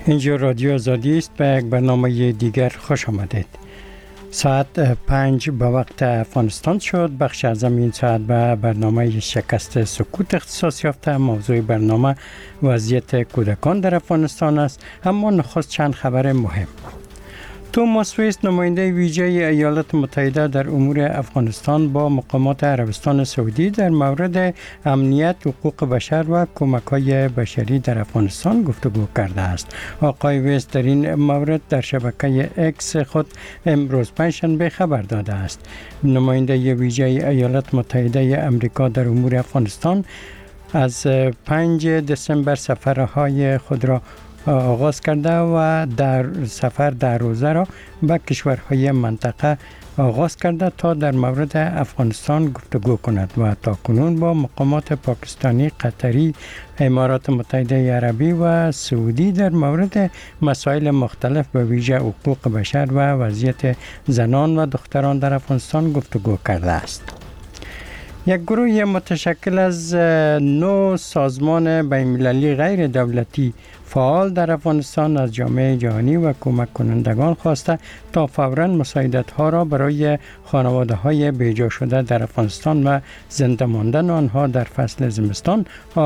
اینجا رادیو آزادی است. به یک برنامه دیگر خوش آمدید. ساعت 5 به وقت افغانستان شد. بخش از این ساعت به برنامه شکست سکوت اختصاص یافته. موضوع برنامه وضعیت کودکان در افغانستان است. اما نخست چند خبر مهم. توماس ویست، نماینده ویژه ایالات متحده در امور افغانستان، با مقامات عربستان سعودی در مورد امنیت، حقوق بشر و کمک‌های بشری در افغانستان گفتگو کرده است. آقای ویست در این مورد در شبکه اکس خود امروز پنجشنبه خبر داده است. نماینده ویژه ایالات متحده آمریکا در امور افغانستان از 5 دسامبر سفرهای خود را آغاز کرده و در سفر 10 روزه را به کشورهای منطقه آغاز کرده تا در مورد افغانستان گفتگو کند و تاکنون با مقامات پاکستانی، قطری، امارات متحده عربی و سعودی در مورد مسائل مختلف به ویژه حقوق بشر و وضعیت زنان و دختران در افغانستان گفتگو کرده است. یک گروه متشکل از 9 سازمان بین‌المللی غیر دولتی فعال در افغانستان از جامعه جهانی و کمک کنندگان خواسته تا فوراً مساعدت‌ها را برای خانواده‌های بیجا شده در افغانستان و زنده ماندن آنها در فصل زمستان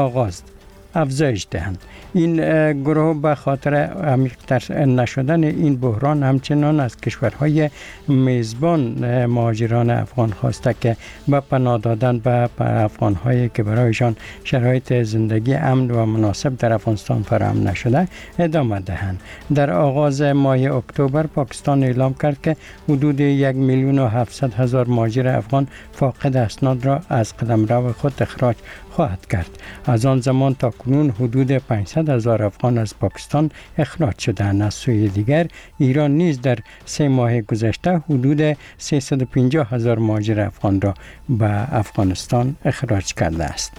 افزایش دهند. این گروه به خاطر عمیق‌تر نشدن این بحران همچنان از کشورهای میزبان مهاجران افغان خواسته که به پناه دادن به افغان‌هایی که برایشان شرایط زندگی امن و مناسب در افغانستان فراهم نشده ادامه دهند. در آغاز ماه اکتبر پاکستان اعلام کرد که حدود 1,700,000 مهاجر افغان فاقد اسناد را از قلمرو خود اخراج خواهد کرد. از آن زمان تا کنون حدود 500,000 افغان از پاکستان اخراج شدند. از سوی دیگر ایران نیز در 3 ماه گذشته حدود 350,000 مهاجر افغان را به افغانستان اخراج کرده است.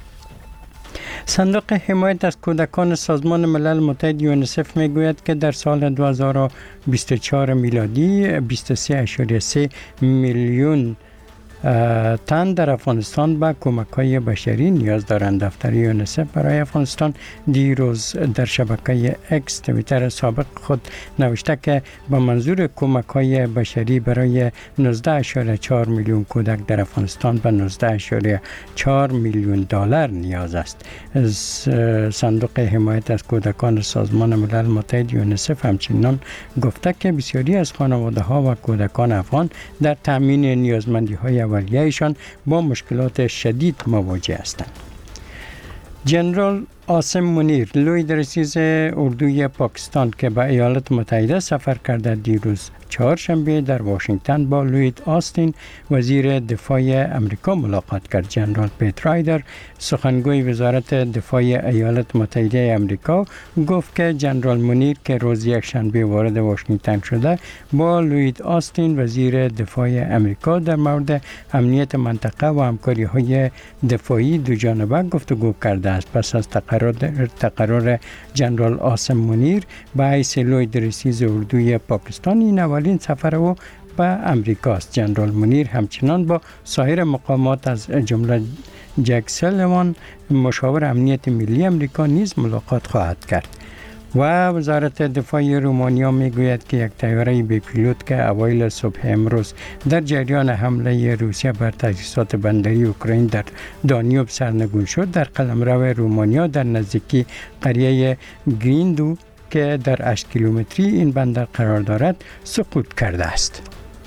صندوق حمایت از کودکان سازمان ملل متحد یونیسف میگوید که در سال 2024 میلادی 23.3 میلیون تن در افغانستان به کمک‌های بشری نیاز دارند. دفتر یونیسف برای افغانستان دیروز در شبکه اکس توییتر سابق خود نوشته که به منظور کمک‌های بشری برای 19.4 میلیون کودک در افغانستان به 19.4 میلیون دلار نیاز است. صندوق حمایت از کودکان سازمان ملل متحد یونیسف همچنین گفته که بسیاری از خانواده‌ها و کودکان افغان در تامین نیازمندی‌های اولیه‌شان با مشکلات شدید مواجه هستند. جنرال عاصم منیر، لوی درسیز اردوی پاکستان که به ایالات متحده سفر کرده، دیروز چهارشنبه در واشنگتن با لوید آستین وزیر دفاع امریکا ملاقات کرد. جنرال پیت رایدر، سخنگوی وزارت دفاع ایالات متحده امریکا، گفت که جنرال منیر که روز یکشنبه وارد واشنگتن شده با لوید آستین وزیر دفاع امریکا در مورد امنیت منطقه و همکاری‌های دفاعی دوجانبه گفتگو کرده است. پس از تقرر جنرال عاصم منیر به حیث لوی درسیز اردوی پاکستان، این اولین سفر او به امریکا است. جنرال منیر همچنان با سایر مقامات از جمله جک سلیوان، مشاور امنیت ملی امریکا، نیز ملاقات خواهد کرد. و وزارت دفاع رومانیا میگوید که یک طیاره بی پیلوت که اوایل صبح امروز در جریان حمله روسیه بر تاسیسات بندری اوکراین در دانیوب سرنگون شد، در قلمرو رومانیا در نزدیکی قریه گریندو که در 8 کیلومتری این بندر قرار دارد سقوط کرده است.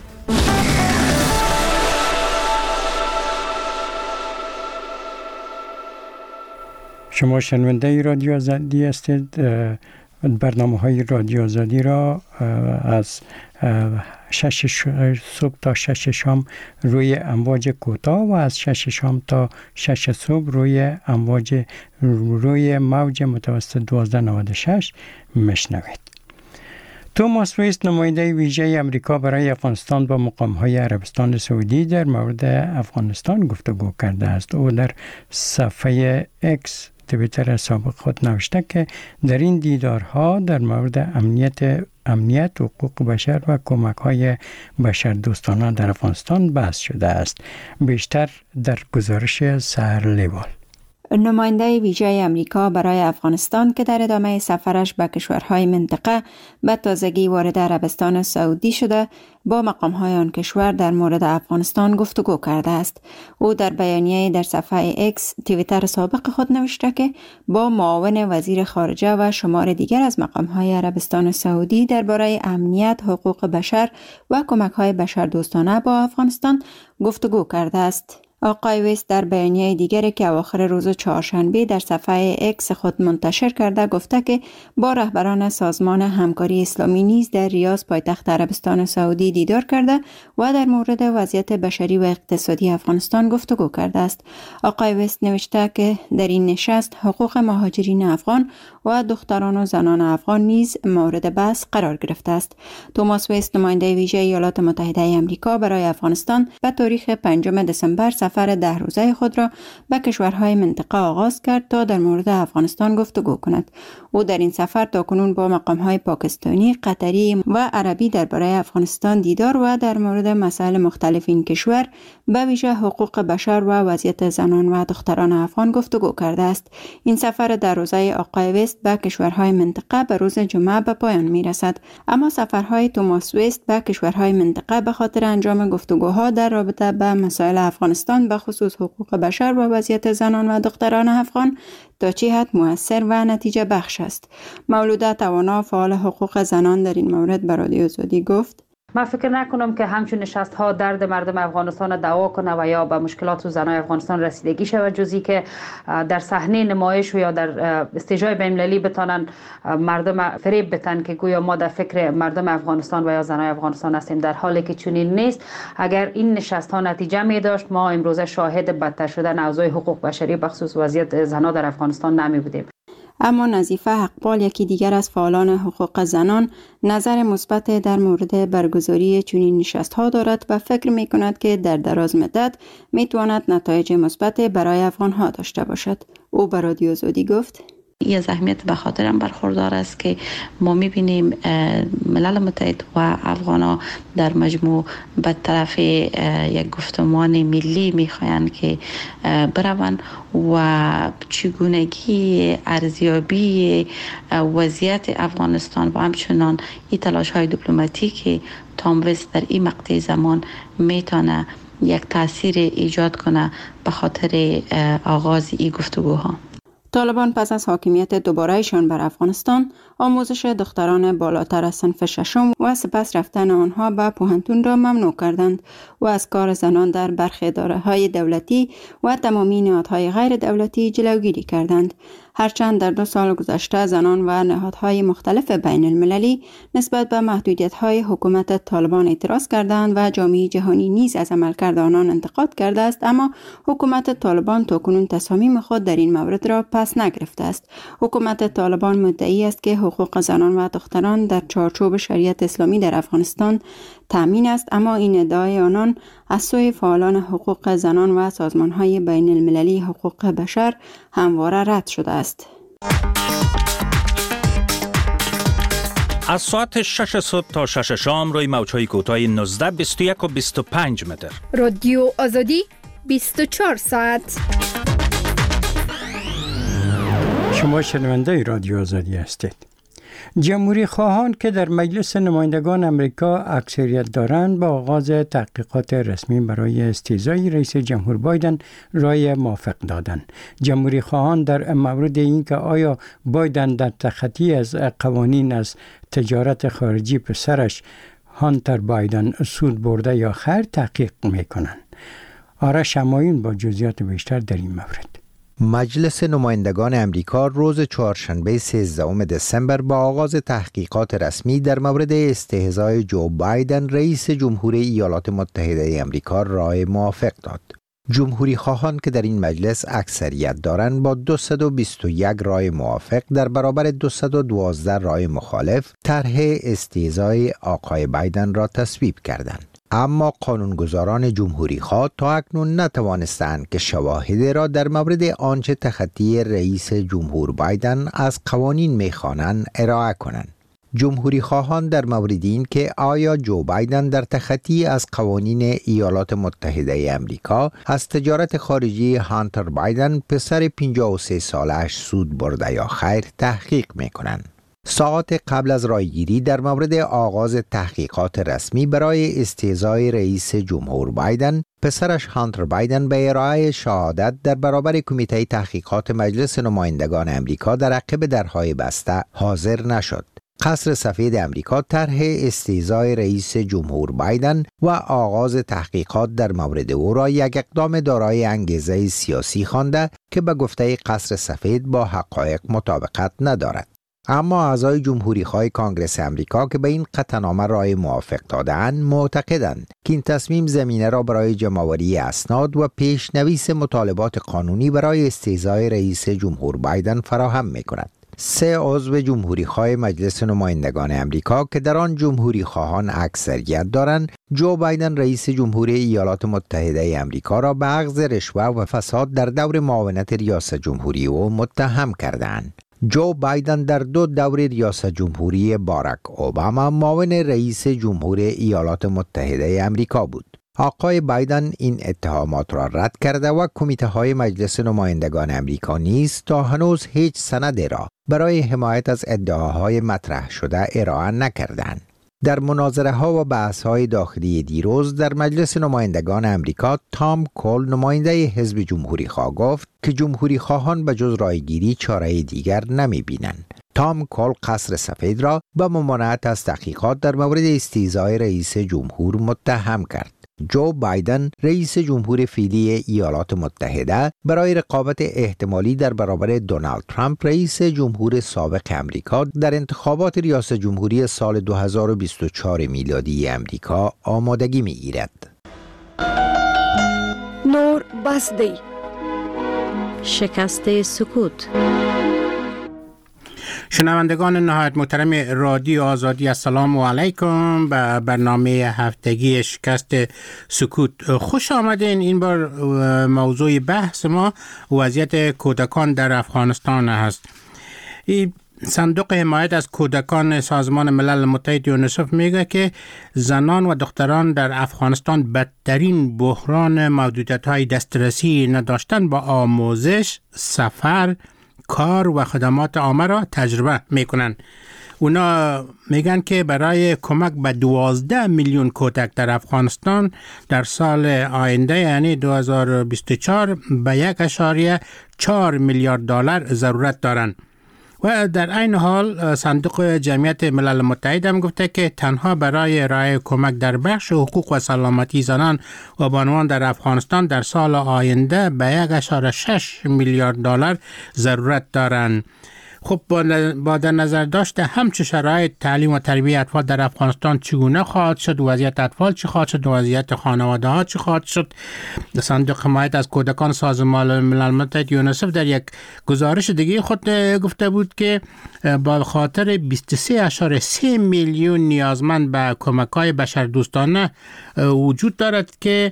شما شنونده رادیو آزادی هستید. برنامه های رادیو آزادی را از 6 صبح تا 6 شام روی امواج کوتاه و از 6 شام تا 6 صبح روی موج متوسط 1296 میشنوید. توماس ویست، نماینده ویژه امریکا برای افغانستان، با مقام‌های عربستان سعودی در مورد افغانستان گفتگو کرده است. او در صفحه اکس توییتر سابق خود نوشته که در این دیدارها در مورد امنیت، حقوق بشر و کمک‌های بشردوستانه در افغانستان بحث شده است. بیشتر در گزارش سحر لیوال. نماینده ویژه امریکا برای افغانستان که در ادامه سفرش به کشورهای منطقه به تازگی وارد عربستان سعودی شده، با مقام‌های آن کشور در مورد افغانستان گفتگو کرده است. او در بیانیه در صفحه اکس توییتر سابق خود نوشته که با معاون وزیر خارجه و شمار دیگر از مقام‌های عربستان سعودی درباره امنیت، حقوق بشر و کمک‌های بشردوستانه با افغانستان گفتگو کرده است. آقای ویست در بیانیه دیگری که اواخر روز چهارشنبه در صفحه اکس خود منتشر کرده گفته که با رهبران سازمان همکاری اسلامی نیز در ریاض پایتخت عربستان سعودی دیدار کرده و در مورد وضعیت بشری و اقتصادی افغانستان گفتگو کرده است. آقای ویست نوشته که در این نشست حقوق مهاجرین افغان و دختران و زنان افغان نیز مورد بحث قرار گرفته است. توماس ویست نماینده ویژه ایالات متحده آمریکا برای افغانستان به تاریخ 5 دسامبر سفر 10 روزه خود را به کشورهای منطقه آغاز کرد تا در مورد افغانستان گفتگو کند. او در این سفر تاکنون با مقام‌های پاکستانی، قطری و عربی درباره افغانستان دیدار و در مورد مسائل مختلف این کشور به ویژه حقوق بشر و وضعیت زنان و دختران افغان گفتگو کرده است. این سفر 10 روزه آقای ویست به کشورهای منطقه به روز جمعه به پایان می‌رسد، اما سفرهای توماس ویست به کشورهای منطقه به خاطر انجام گفتگوها در رابطه با مسائل افغانستان به خصوص حقوق بشر و وضعیت زنان و دختران افغان تا چه حد مؤثر و نتیجه بخش است. مولوده توانا، فعال حقوق زنان، در این مورد به رادیو آزادی گفت: من فکر نکنم که همچون نشست ها درد مردم افغانستان دعوا کنه و یا به مشکلات و زنای افغانستان رسیدگی شود، جزی که در صحنه نمایش و یا در استیجای بین‌المللی بتانن مردم فریب بتن که گویا ما در فکر مردم افغانستان و یا زنای افغانستان هستیم، در حالی که چنین نیست. اگر این نشست ها نتیجه می داشت ما امروزه شاهد بدتر شدن اوضاع حقوق بشری بخصوص وضعیت زنها در افغانستان نمی بودیم. اما نظیفه حقپال، یکی دیگر از فعالان حقوق زنان، نظر مثبت در مورد برگزاری چنین نشست‌ها دارد و فکر می‌کند که در دراز مدت می‌تواند نتایج مثبت برای افغان‌ها داشته باشد. او به رادیو آزادی گفت: این از اهمیت به خاطرم برخوردار است که ما می‌بینیم ملل متحد و افغان‌ها در مجموع به طرف یک گفتمان ملی می‌خواهند که بروند و چگونگی ارزیابی وضعیت افغانستان و همچنان این تلاش‌های دیپلماتیکی تام ویست در این مقطع زمان میتونه یک تاثیر ایجاد کنه به خاطر آغاز این گفتگوها. طالبان پس از حاکمیت دوبارهشان بر افغانستان، آموزش دختران بالاتر از صنف ششم و سپس رفتن آنها به پوهنتون را ممنوع کردند و از کار زنان در برخی اداره‌های دولتی و تمامی نهادهای غیر دولتی جلوگیری کردند. هرچند در 2 سال گذشته زنان و نهادهای مختلف بین المللی نسبت به محدودیت‌های حکومت طالبان اعتراض کردند و جامعه جهانی نیز از عملکرد آنان انتقاد کرده است، اما حکومت طالبان تاکنون تصامیم خود در این مورد را پس نگرفته است. حکومت طالبان مدعی است که حقوق زنان و دختران در چارچوب شریعت اسلامی در افغانستان تامین است، اما این ادعای آنان از سوی فعالان حقوق زنان و سازمان‌های بین المللی حقوق بشر همواره رد شده است. از ساعت 6 صبح تا 6 شام روی موج‌های کوتاه 19، 21 و 25 متر. رادیو آزادی 24 ساعت. شما شنونده رادیو آزادی هستید. جمهوری خواهان که در مجلس نمایندگان امریکا اکثریت دارند با آغاز تحقیقات رسمی برای استیضای رئیس جمهور بایدن رای موافق دادند. جمهوری خواهان در مورد اینکه آیا بایدن در تخطی از قوانین از تجارت خارجی پسرش هانتر بایدن سود برده یا خیر تحقیق میکنند. آرش شمایون با جزئیات بیشتر در این مورد. مجلس نمایندگان امریکا روز چهارشنبه 13 دسامبر با آغاز تحقیقات رسمی در مورد استهزای جو بایدن رئیس جمهور ایالات متحده امریکا رای موافق داد. جمهوری خواهان که در این مجلس اکثریت دارند با 221 رای موافق در برابر 212 رای مخالف طرح استهزای آقای بایدن را تصویب کردند. اما قانونگذاران جمهوری خواه تا اکنون نتوانستند که شواهد را در مورد آنچه تخطی رئیس جمهور بایدن از قوانین می‌خوانند ارائه کنند. جمهوری خواهان در مورد این که آیا جو بایدن در تخطی از قوانین ایالات متحده امریکا از تجارت خارجی هانتر بایدن پسر 53 سالش سود برده یا خیر تحقیق میکنند. ساعات قبل از رایگیری در مورد آغاز تحقیقات رسمی برای استعزای رئیس جمهور بایدن، پسرش هانتر بایدن به ارائه شهادت در برابر کمیته تحقیقات مجلس نمایندگان امریکا در عقب درهای بسته حاضر نشد. قصر سفید امریکا طرح استعزای رئیس جمهور بایدن و آغاز تحقیقات در مورد او را یک اقدام دارای انگیزه سیاسی خوانده که به گفته قصر سفید با حقایق مطابقت ندارد. اما اعضای جمهوری‌خواه کانگرس امریکا که به این قطعنامه رای موافق دادند معتقدند که این تصمیم زمینه را برای جمع‌آوری اسناد و پیشنویس مطالبات قانونی برای استعزای رئیس جمهور بایدن فراهم می‌کند. 3 عضو جمهوری‌خواه مجلس نمایندگان امریکا که در آن جمهوری‌خواهان اکثریت دارند، جو بایدن رئیس جمهوری ایالات متحده امریکا را به اخذ رشوه و فساد در دور معاونت ریاست جمهوری او متهم کردند. جو بایدن در 2 دور ریاست جمهوری باراک اوباما معاون رئیس جمهور ایالات متحده امریکا بود. آقای بایدن این اتهامات را رد کرده و کمیته های مجلس نمایندگان امریکا نیز تا هنوز هیچ سندی را برای حمایت از ادعاهای مطرح شده ارائه نکردند. در مناظره ها و بحث های داخلی دیروز در مجلس نمایندگان امریکا، تام کول نماینده حزب جمهوری خواه گفت که جمهوری خواهان به جز رایگیری چاره دیگر نمی بینند. تام کول قصر سفید را به ممانعت از تحقیقات در مورد استعزای رئیس جمهور متهم کرد. جو بایدن رئیس جمهور فعلی ایالات متحده برای رقابت احتمالی در برابر دونالد ترامپ رئیس جمهور سابق امریکا در انتخابات ریاست جمهوری سال 2024 میلادی امریکا آمادگی می‌گیرد. نور بسدی شکست سکوت. شنوندگان نهایت محترم رادیو آزادی، السلام علیکم به برنامه هفتگی شکست سکوت. خوش آمدین. این بار موضوع بحث ما وضعیت کودکان در افغانستان هست. این صندوق حمایت از کودکان سازمان ملل متحد یونیسف میگه که زنان و دختران در افغانستان بدترین بحران محدودیت‌های دسترسی نداشتن با آموزش، سفر، کار و خدمات عامه را تجربه میکنن. اونا میگن که برای کمک به 12 میلیون کودک در افغانستان در سال آینده یعنی 2024 به 1.4 میلیارد دلار ضرورت دارن. و در این حال صندوق جمعیت ملل متحد هم گفته که تنها برای ارائه کمک در بخش حقوق و سلامتی زنان و بانوان در افغانستان در سال آینده به 1.6 میلیارد دلار ضرورت دارند. خب با در نظر داشته همچه شرایط تعلیم و تربیت اطفال در افغانستان چگونه خواهد شد، وضعیت اطفال چی خواهد شد، وضعیت خانواده ها چی خواهد شد، صندوق حمایت از کودکان سازمان ملل متحد یونیسف در یک گزارش دیگه خود گفته بود که با خاطر 23.3 میلیون نیازمند به کمک‌های بشردوستانه وجود دارد که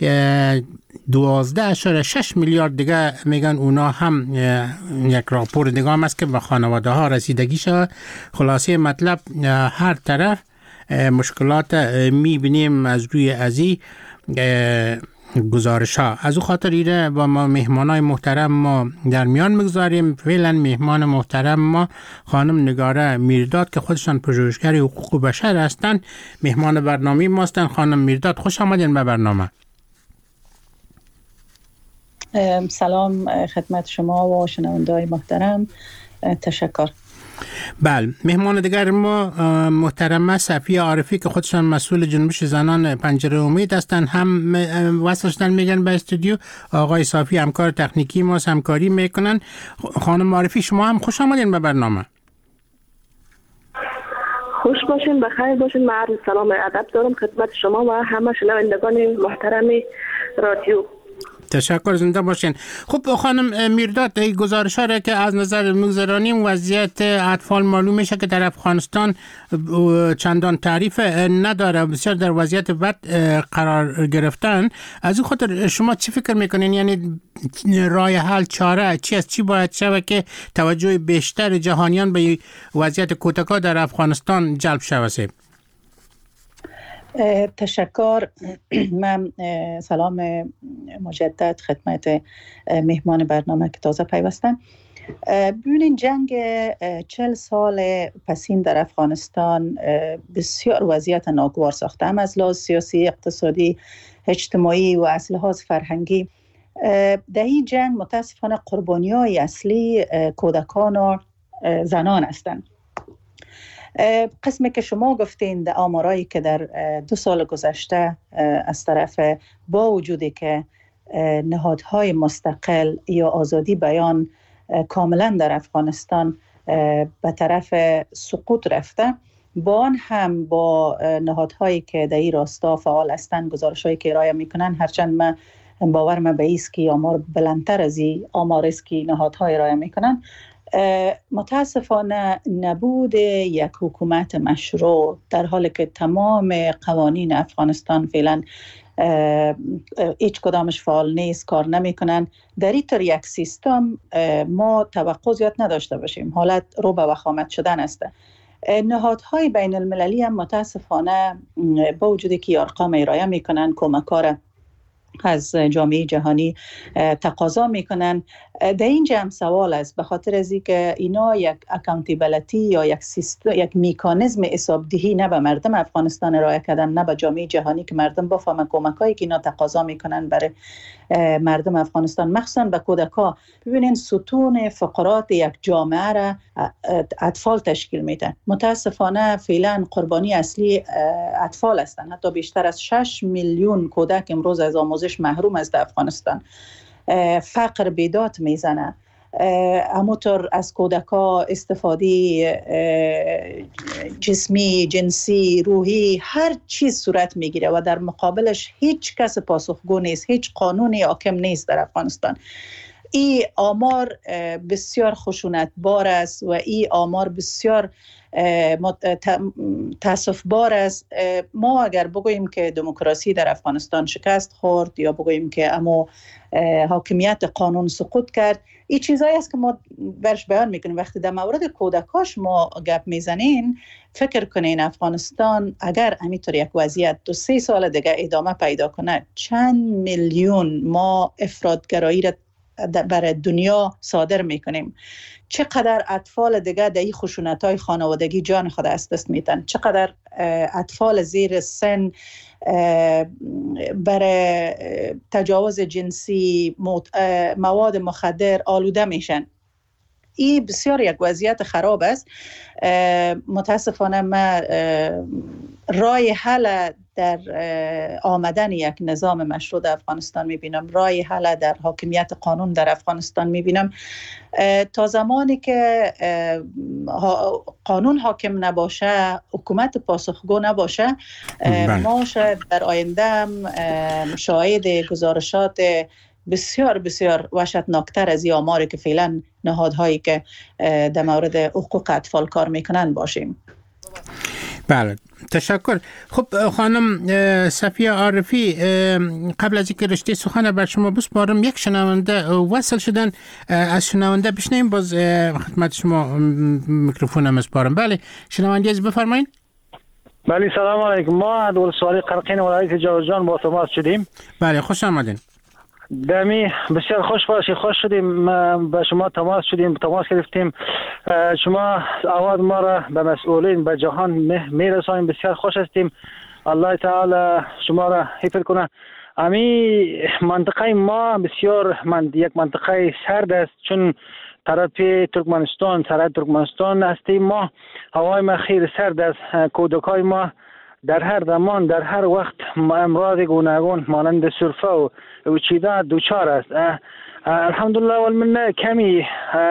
12.6 میلیارد دیگه میگن اونا هم یک راپور دیگه هم است که به خانواده ها رسیدگی شود. خلاصه مطلب هر طرف مشکلات میبینیم از روی ازی گزارش ها. از او خاطر ایره با ما مهمانای محترم ما در میان مگذاریم. فعلا مهمان محترم ما خانم نگاره میرداد که خودشان پژوهشگر حقوق بشر هستند مهمان برنامه ما هستند. خانم میرداد خوش آمدین به برنامه. سلام خدمت شما و شنونده‌های محترم، تشکر. بله، مهمان دیگر ما محترمه صفیه عارفی که خودشان مسئول جنبش زنان پنجره امید هستند هم وصل شدن میگن به استودیو. آقای صافی همکار تکنیکی ما همکاری میکنن. خانم عارفی شما هم خوش آمدین به برنامه. خوش باشین، بخیر باشین. من عرض سلام ادب دارم خدمت شما و همه شنوندگان محترم رادیو. تشکر، زنده باشین. خب خانم میرداد، گزارش ها را که از نظر میگذرانیم وضعیت اطفال معلوم میشه که در افغانستان چندان تعریف نداره، بسیار در وضعیت بد قرار گرفتن. از این خاطر شما چی فکر میکنین؟ یعنی راه حل، چاره چی است؟ چی باید شود که توجه بیشتر جهانیان به وضعیت کودکان در افغانستان جلب شود؟ تشکر. من سلام مجدد خدمت مهمان برنامه که تازه پیوستن. ببینین جنگ 40 سال پسین در افغانستان بسیار وضعیت ناگوار ساخته، هم از لحاظ سیاسی، اقتصادی، اجتماعی و از لحاظ فرهنگی. در این جنگ متاسفانه قربانی‌های اصلی کودکان و زنان هستند. قسمی که شما گفتین در آمارایی که در 2 سال گذشته از طرف با وجودی که نهادهای مستقل یا آزادی بیان کاملا در افغانستان به طرف سقوط رفته، با آن هم با نهادهایی که در این راستا فعال هستند، گزارش‌هایی که ارائه میکنن، هرچند من باورم به ایست که آمار بلندتر از این آمار است که نهادها ارائه میکنن، متاسفانه نبود یک حکومت مشروع، در حالی که تمام قوانین افغانستان فعلا هیچ کدامش فعال نیست، کار نمیکنن. در این طور یک سیستم ما توقع زیاد نداشته باشیم، حالت رو به وخامت شدن است. نهادهای بین المللی هم متاسفانه با وجودی که ارقام ارائه میکنن، کمک‌ها از جامعه جهانی تقاضا میکنن، در اینجا هم سوال است، به خاطر از اینکه اینا یک اکانتیبلیتی یا یک میکانیزم حسابدهی نه به مردم افغانستان ارائه کردن، نه به جامعه جهانی که مردم بفهمن کمکایی که اینا تقاضا میکنن برای مردم افغانستان، مخصوصا به کودکان. ببینین ستون فقرات یک جامعه را اطفال تشکیل میدن. متاسفانه فعلا قربانی اصلی اطفال هستند. حتی بیشتر از 6 میلیون کودک امروز از آموزش محروم است در افغانستان. فقر بیداد میزنه، همونطور از کودکا استفاده جسمی، جنسی، روحی، هر چیز صورت میگیره و در مقابلش هیچ کس پاسخگو نیست، هیچ قانونی حاکم نیست در افغانستان. این آمار بسیار خشونت بار است و این آمار بسیار تاسف بار است. ما اگر بگوییم که دموکراسی در افغانستان شکست خورد یا بگوییم که اما حاکمیت قانون سقوط کرد، این چیزایی است که ما برش بیان میکنیم. وقتی در مورد کودکاش ما گپ میزنین، فکر کنین افغانستان اگر همینطور یک وضعیت 2-3 سال دیگه ادامه پیدا کنه، چند میلیون ما افراطگرایی را برای دنیا صادر میکنیم. چقدر اطفال دیگه در این خشونت‌های خانوادگی جان خود از دست میدن، چقدر اطفال زیر سن برای تجاوز جنسی، مواد مخدر آلوده میشن. این بسیار یک وضعیت خراب است. متاسفانه ما راه حل در آمدن یک نظام مشروع در افغانستان میبینم، راه حل در حاکمیت قانون در افغانستان میبینم. تا زمانی که قانون حاکم نباشه، حکومت پاسخگو نباشه، ما شاید در آینده شاهد گزارشات بسیار بسیار وحشتناکتر از این آماری که فعلا نهادهایی که در مورد حقوق اطفال کار میکنن باشیم. بله، تشکر. خب خانم صفیه عارفی، قبل از اینکه رشته سخن بر شما بسپارم، یک شنونده وصل شدن، از شنونده بشنویم، باز خدمت شما میکروفونم بسپارم. بله شنونده از بفرمایید. بله سلام علیکم. ما ولسوالی قرقین ولایت جوزجان با تماس شدیم. بله خوش آمدین. دمی بسیار خوش باشی، خوش شدیم به شما تماس گرفتیم. شما آواز ما را به مسئولین به جهان میرسانیم، بسیار خوش هستیم. الله تعالی شما را حفظ کنه. امی منطقه ما بسیار یک منطقه سرد است، چون طرف ترکمنستان هستیم. ما هوای ما خیلی سرد است. کودکای ما در هر زمان در هر وقت امراض گوناگون مانند سرفه و چیزا دوچار است. الحمدلله والمنه کمی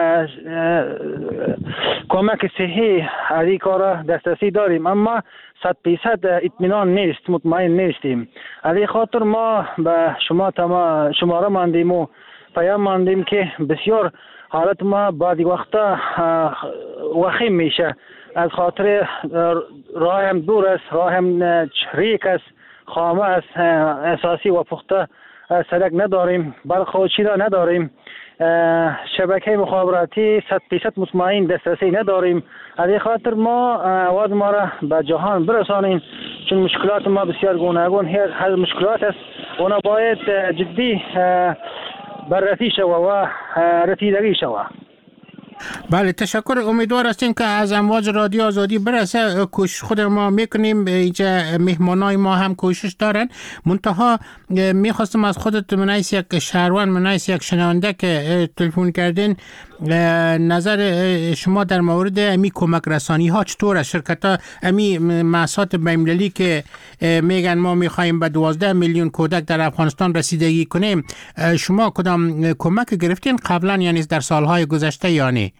کمک صحی از این کار دسترسی داریم، اما 100% اطمینان نیست، مطمئن نیستیم. از این خاطر ما به شماره ماندیم و پیام ماندیم که بسیار حالت ما بعضی وقتا وخیم میشه، از خاطر راه هم دور است، راه هم ریک است، خامه است، اساسی و پخته سرک نداریم، برق و چیزا نداریم، شبکه مخابراتی 100% مطمئن دسترسی نداریم. از این خاطر ما آواز ما را به جهان برسانیم، چون مشکلات ما بسیار گوناگون هر مشکلات است، اونا باید جدی بررسی شود و رسیدگی شود. بله تشکر. امیدوار هستیم که از امواج رادیو آزادی برسه. کوشش خود ما میکنیم، اینجا مهمانای ما هم کوشش دارن. منتها میخواستم از خودت من از یک شهروند، من از یک شنونده که تلفن کردین، نظر شما در مورد امی کمک رسانی ها چطور است؟ شرکت ها امی مؤسسات بین‌المللی که میگن ما میخوایم به 12 میلیون کودک در افغانستان رسیدگی کنیم، شما کدام کمک گرفتین قبلا، یعنی در سالهای گذشته یا نه؟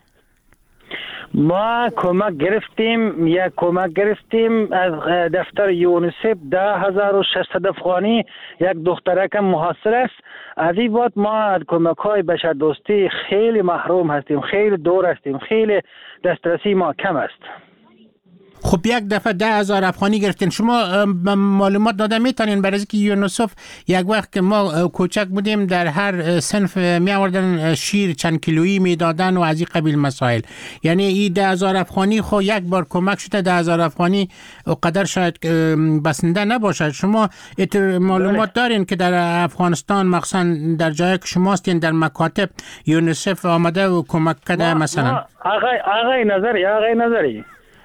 ما کمک گرفتیم از دفتر یونیسف 10,600 افغانی، یک دخترک محاصره است. از این بعد ما از کمک های بشردوستی خیلی محروم هستیم، خیلی دور هستیم، خیلی دسترسی ما کم است. خب یک دفعه 10,000 افغانی گرفتین. شما معلومات داده میتونین؟ برای اینکه یونیسف یک وقت که ما کوچک بودیم در هر صنف می آوردن شیر چند کیلویی میدادن و از این قبیل مسائل، یعنی این 10,000 افغانی خو یک بار کمک شده، 10,000 افغانی قدر شاید بسنده نباشد. شما معلومات دارین که در افغانستان مخصوصا در جایی که شما هستین در مکاتب یونیسف آمده و کمک کرده؟ مثلا آقای نظری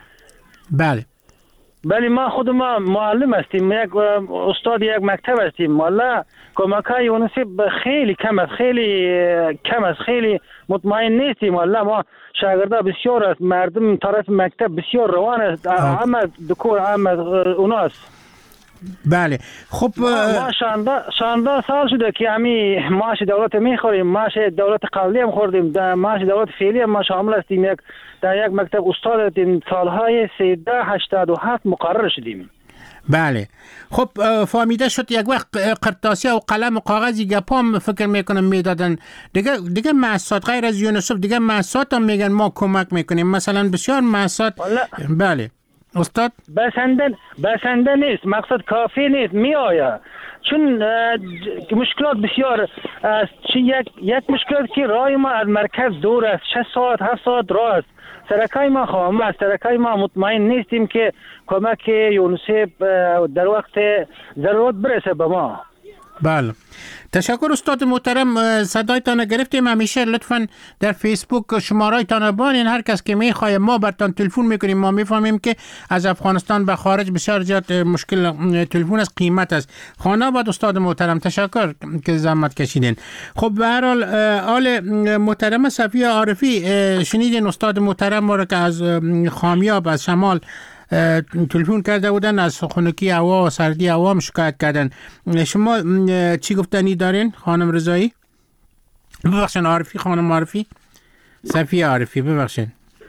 بله ما خود ما معلم هستیم، یک استاد یک مکتب هستیم، والا کمک های یونیسف خیلی کم است، خیلی مطمئن نیستیم. والا ما شاگردا بسیار است، مردم طرف مکتب بسیار روان است، همه دکور همه اوناست. بله خب ما 16 سال شده که همی معاش دولت میخوریم، معاش دولت قبلی هم خوردیم، معاش دولت فعلی هم ما شامل هستیم، در یک مکتب استاد هستیم، سالهای 1387 مقرر شدیم. بله خب فهمیده شد. یک وقت قرطاسی و قلم و کاغذی گپام فکر میکنم میدادن دیگه مؤسسات غیر از یونیسف، دیگه مؤسسات هم میگن ما کمک میکنیم، مثلا بسیار مؤسسات. بله استاد بسنده نیست، مقصد کافی نیست، می آید چون مشکلات بسیار است. یک مشکلات که راه ما از مرکز دور است، 6 ساعت 7 ساعت راه است، سرکای ما خامه است، سرکای ما مطمئن نیستیم که کمک یونیسف در وقت ضرورت برسه به ما. بله تشکر استاد محترم، صدایتان گرفتیم. همیشه لطفاً در فیسبوک شماره‌تان بانین، هر کس که میخواد ما براتون تلفن میکنیم. ما میفهمیم که از افغانستان به خارج بسیار زیاد مشکل تلفن است، قیمت است. خانه باد استاد محترم، تشکر که زحمت کشیدین. خب به هر حال آل محترم صفیه عارفی، شنیدین استاد محترم ما که از خامیاب از شمال تلفن کرده بودن، از خنکی هوا و سردی هوا هم شکایت کردن. شما چی گفتنی دارین خانم رضایی؟ ببخشین عارفی، خانم عارفی، صفیه عارفی، ببخشین.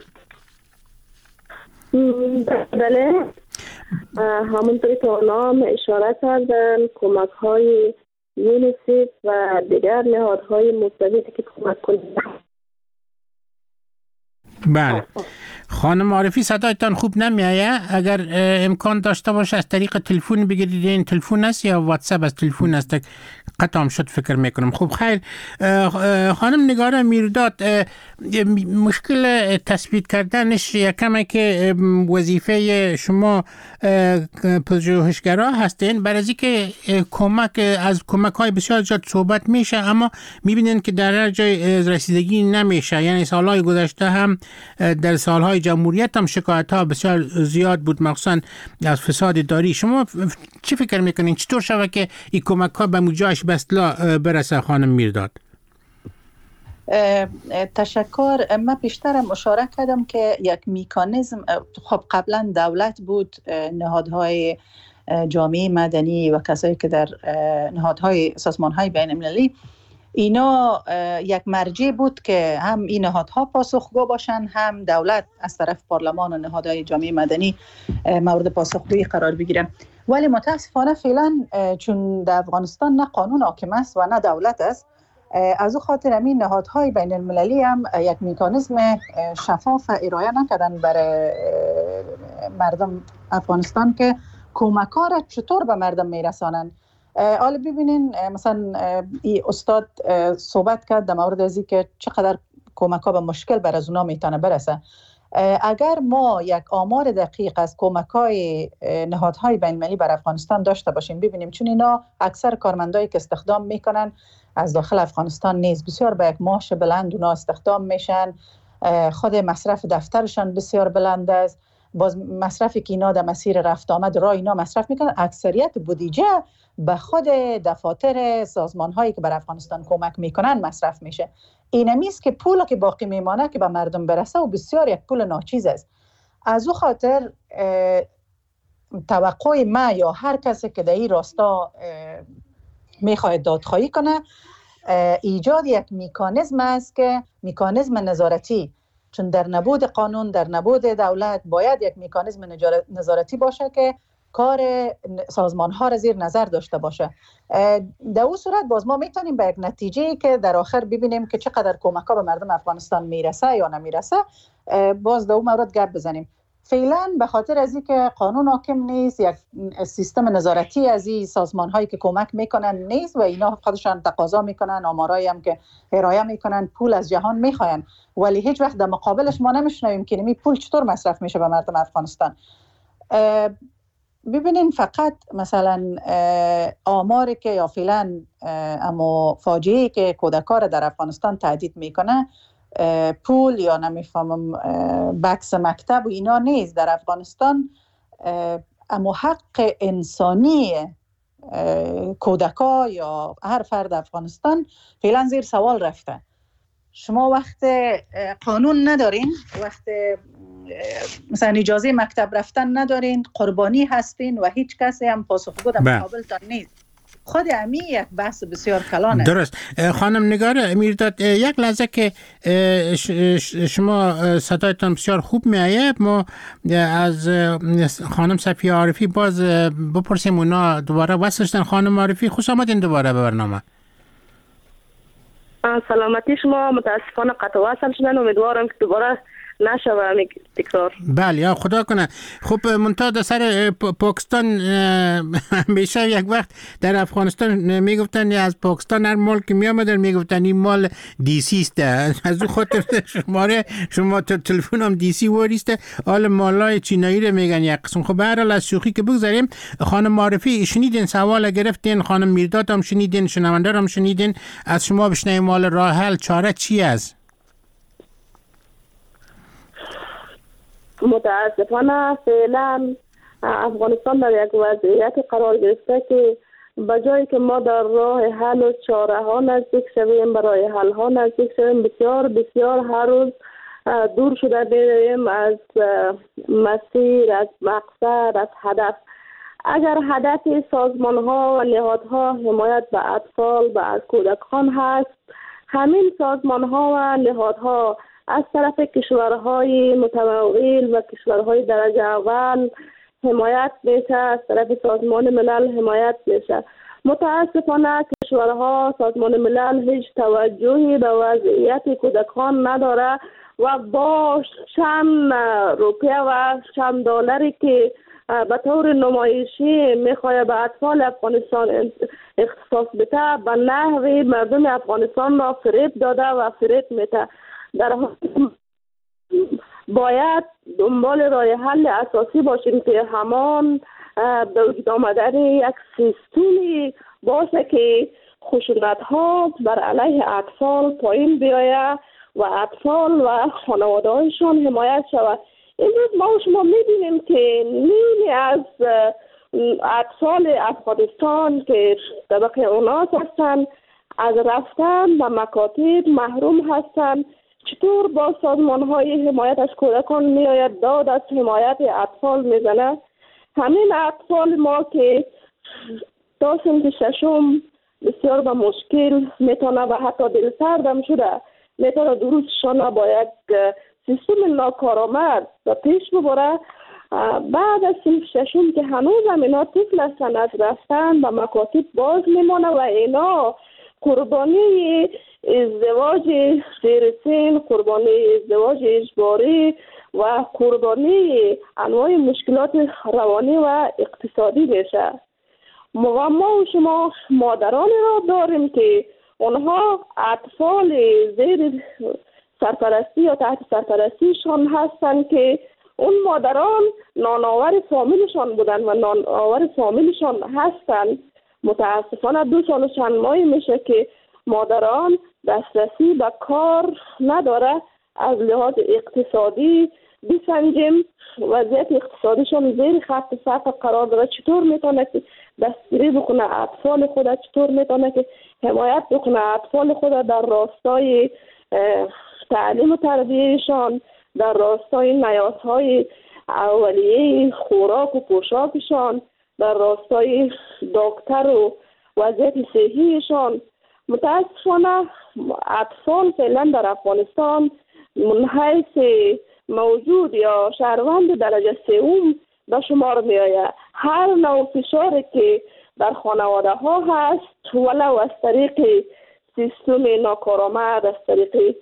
بله همونطوری که نام اشاره کردن، کمک های یونیسف و دیگر نهادهای مستقیمی که کمک کنند. بله خانم عارفی صدایتان خوب نمیایه، اگر امکان داشته باشه از طریق تلفن بگیرید. این تلفن است یا واتساپ از تلفن است؟ قطعا شد فکر میکنم. خب خیر خانم نگار میرداد، مشکل تثبیت کردنش یکمه که وظیفه شما پژوهشگرا هستین، برای اینکه از کمک های بسیار زیاد صحبت میشه اما میبینین که در هر جای رسیدگی نمیشه. یعنی سالهای گذشته هم در سالهای جمهوریت هم شکایت ها بسیار زیاد بود، مخصوصا از فساد اداری. شما چی فکر میکنین چطور شود که این کمک ها به مجاش به اصطلاح برسه خانم میرداد؟ تشکر. من پیشترم اشاره کردم که یک میکانیزم، خب قبلا دولت بود، نهادهای جامعه مدنی و کسایی که در نهادهای سازمانهای بین المللی، اینا یک مرجع بود که هم این نهادها پاسخگو باشن، هم دولت از طرف پارلمان و نهادهای جامعه مدنی مورد پاسخگویی قرار بگیره. ولی متاسفانه فعلا چون در افغانستان نه قانون حاکم است و نه دولت است، از او خاطر همین نهادهای بین المللی هم یک میکانیزم شفاف ارائه نکردن برای مردم افغانستان که کمک‌ها را چطور به مردم میرسانند. حالا ببینین مثلا این استاد صحبت کرد در مورد ازی که چقدر کمک‌ها به مشکل بر از اونا میتونه برسه. اگر ما یک آمار دقیق از کمک‌های نهادهای بین المللی بر افغانستان داشته باشیم، ببینیم چون اینا اکثر کارمندایی که استخدام میکنن از داخل افغانستان نیست، بسیار با یک معاش بلند اونا استخدام میشن، خود مصرف دفترشان بسیار بلند است، باز مصرفی که اینا در مسیر رفت آمد راه اینا مصرف میکنن، اکثریت بودجه به خود دفاتر سازمان هایی که بر افغانستان کمک میکنن مصرف میشه. اینمیست که پولی که باقی میمانه که به مردم برسه و بسیار یک پول ناچیز است. از او خاطر توقع ما یا هر کسی که در این راستا میخواد دادخواهی کنه، ایجاد یک میکانیزم است که میکانیزم نظارتی، چون در نبود قانون، در نبود دولت باید یک میکانیزم نظارتی باشه که کار سازمان ها را زیر نظر داشته باشه. در اون صورت باز ما میتونیم به یک نتیجه که در آخر ببینیم که چقدر کمک ها به مردم افغانستان میرسه یا نمیرسه، باز در اون مورد گپ بزنیم. فعلا به خاطر از اینکه قانون حاکم نیست، یک سیستم نظارتی از این سازمان هایی که کمک میکنن نیست و اینا خودشان تقاضا میکنن، آمارایی هم که ارائه میکنن پول از جهان میخواین، ولی هیچ وقت در مقابلش ما نمیشنویم که این پول چطور مصرف میشه به مردم افغانستان. ببینین فقط مثلا آماری که یا فعلا اما فاجعه‌ای که کودکان در افغانستان تهدید میکنه پول یا نمیفهمم بکس مکتب و اینا نیست. در افغانستان اما حق انسانی کودکا یا هر فرد افغانستان فعلا زیر سوال رفته. شما وقت قانون ندارین، وقت مثلا اجازه مکتب رفتن ندارین، قربانی هستین و هیچ کسی هم پاسخگو در مقابلتان نیست. خود امی یک بحث بسیار کلانه. درست. خانم نگار میرداد، یک لحظه که شما صدایتان بسیار خوب میآید، ما از خانم صفیه عارفی باز بپرسیم، اونا دوباره وصلشتن. خانم عارفی خوش آمدین دوباره به برنامه. سلامتی شما. متاسفانه قطع وصل شدن، امیدوارم که دوباره نشوه تکرار. بله یا خدا کنه. خب منتها در سر پاکستان همیشه یک وقت در افغانستان میگفتن از پاکستان هر مال که می آمدن میگفتن این مال دی سی است، از اون خاطر شما تلفن هم دی سی واریسته، حال مالای چینایی رو میگن یک قسم. خب به هر حال از شوخی که بگذاریم، خانم معرفی شنیدین سوال گرفتین، خانم میرداد هم شنیدین، شنونده هم شنیدین، از شما بشنویم مال راه حل چاره چی است؟ متاسفانه فعلا افغانستان در یک وضعیت قرار گرفته که بجایی که ما در راه حل و چاره ها نزدیک شویم، برای حل ها نزدیک شویم، بسیار بسیار هر روز دور شده می‌رویم از مسیر، از مقصد، از هدف. اگر هدف سازمان ها و نهادها حمایت به اطفال و کودکان هست، همین سازمان ها و نهادها از طرف کشورهای متمول و کشورهای درجه اول حمایت میشه، از طرف سازمان ملل حمایت میشه. متاسفانه کشورها، سازمان ملل هیچ توجهی به وضعیت کودکان نداره و با چند روپیه و چند دلاری که به طور نمایشی میخواه به اطفال افغانستان اختصاص بده، به نحوی مردم افغانستان را فریب داده و فریب میده. در حال باید دنبال راه حل اساسی باشیم که همان به وجود آمدن یک سیستمی باشه که خشونت ها بر علیه اطفال پایین بیاید و اطفال و خانواده هایشان حمایت شود. امروز ما شما میبینیم که نیمی از اطفال افغانستان که طبقه اوناس هستند از رفتن به مکاتب محروم هستند. چطور با سازمان‌های حمایت از کودکان می‌آید داد از حمایت اطفال میزنه؟ همین اطفال ما که تا سنف ششم بسیار به مشکل میتونه و حتی دلسردم شده میتونه دروسشان با یک سیستم ناکارآمد و پیش ببره. بعد از سنف ششم که هنوز هم اینا طفل هستن، از رفتن به مکاتب باز میمانه و اینا قربانی ازدواج زیر سن، قربانی ازدواج اجباری و قربانی انواع مشکلات روانی و اقتصادی میشه. ما و شما مادرانی را داریم که اونها اطفال زیر سرپرستی یا تحت سرپرستیشان هستند که اون مادران نانآور فامیلشان بودن و نانآور فامیلشان هستند. متاسفانه 2 سال و چند ماهی میشه که مادران دسترسی به کار نداره. از لحاظ اقتصادی بسنجیم وضعیت اقتصادیشان زیر خط فقر قرار داره. چطور میتونه که دستگیری بکنه اطفال خود، چطور میتونه که حمایت بکنه اطفال خود در راستای تعلیم و تربیهشان، در راستای نیازهای اولیه خوراک و پوشاکشان، در راستای دکتر و وضعیت صحیشان. متاسفانه اطفال فعلا در افغانستان من حیث موجود یا شهروند درجه سوم به شمار می آید. هر نوع فشاری که در خانواده ها هست ولو از طریق سیستم ناکارآمد، از طریق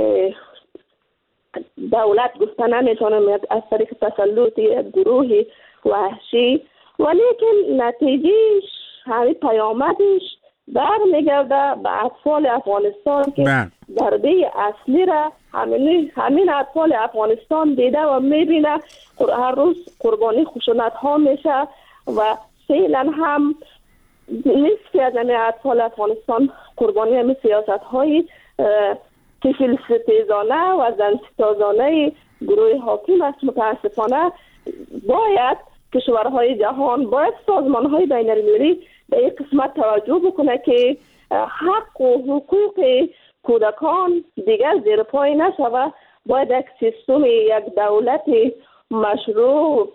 دولت گفته نمیتونم، از طریق تسلط گروه وحشی، ولیکن نتیجهش همین پیامدش در میگرده به اطفال افغانستان که ضربه اصلی را همین اطفال افغانستان دیده و میبینه. هر روز قربانی خشونت ها میشه و فعلا هم نصفی از اطفال افغانستان قربانی همین سیاست های طفل ستیزانه و زن ستازانه گروه حاکم است. متاسفانه باید کشورهای جهان، باید سازمانهای بین المللی به این قسمت توجه بکنه که حق و حقوق کودکان دیگر زیر پای نشود. باید یک سیستم، یک دولت مشروع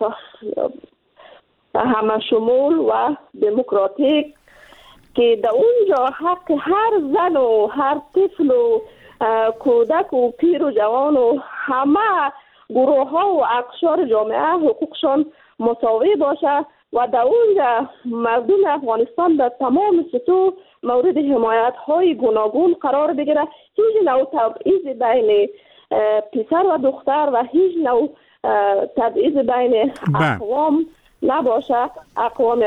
همه شمول و دموکراتیک که در اونجا حق هر زن و هر طفل و کودک و پیر و جوان و همه گروه ها و اقشار جامعه حقوقشان مساوی باشه و در اونجا مردم افغانستان در تمام سطوح مورد حمایت های گوناگون قرار بگیره. هیچ نوع تبعیض بین پسر و دختر و هیچ نوع تبعیض بین اقوام نباشه. اقوام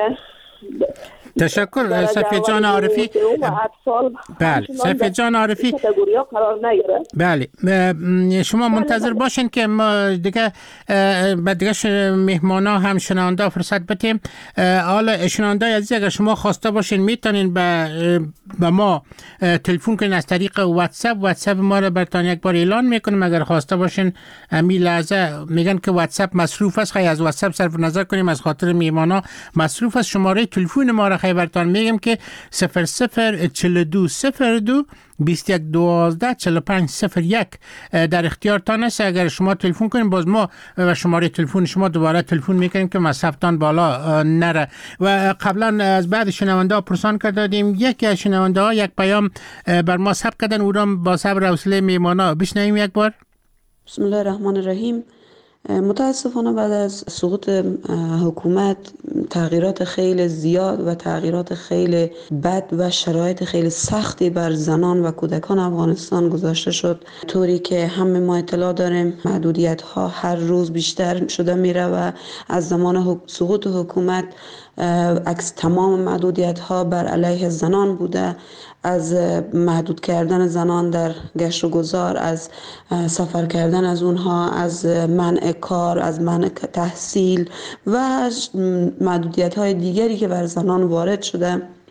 تشکر صفیه جان عارفی. بله صفیه جان عارفی، بله شما منتظر باشین که ما دیگه مهمانا هم شنونده فرصت بدیم. حالا شنونده عزیز اگر شما خواسته باشین میتونین به ما تلفن کنین از طریق واتساپ ما رو براتون یک بار اعلان میکنیم. اگر خواسته باشین همین لحظه میگن که واتساپ مصروف است، خیلی از واتساپ صرف نظر کنیم از خاطر مهمانا مصروف است. شماره تلفن ما رو براتون میگم که 004202 2112 4501 در اختیارتان است. اگر شما تلفن کنید باز ما و شماره تلفن شما دوباره تلفن میکنیم که مصرفتان بالا نره. و قبلا از بعد شنونده ها پرسان کردیم، یکی از شنونده ها یک پیام بر ما ثبت کردن، او را با صبر و حوصله میمانا بشنویم یک بار. بسم الله الرحمن الرحیم. متاسفانه بعد از سقوط حکومت تغییرات خیلی زیاد و تغییرات خیلی بد و شرایط خیلی سختی بر زنان و کودکان افغانستان گذاشته شد، طوری که همه ما اطلاع داریم محدودیت ها هر روز بیشتر شده میره و از زمان سقوط حکومت تمام محدودیت ها بر علیه زنان بوده، از محدود کردن زنان در گشت و گذار، از سفر کردن از اونها، از منع کار، از منع تحصیل و محدودیت های دیگری که بر زنان وارد شده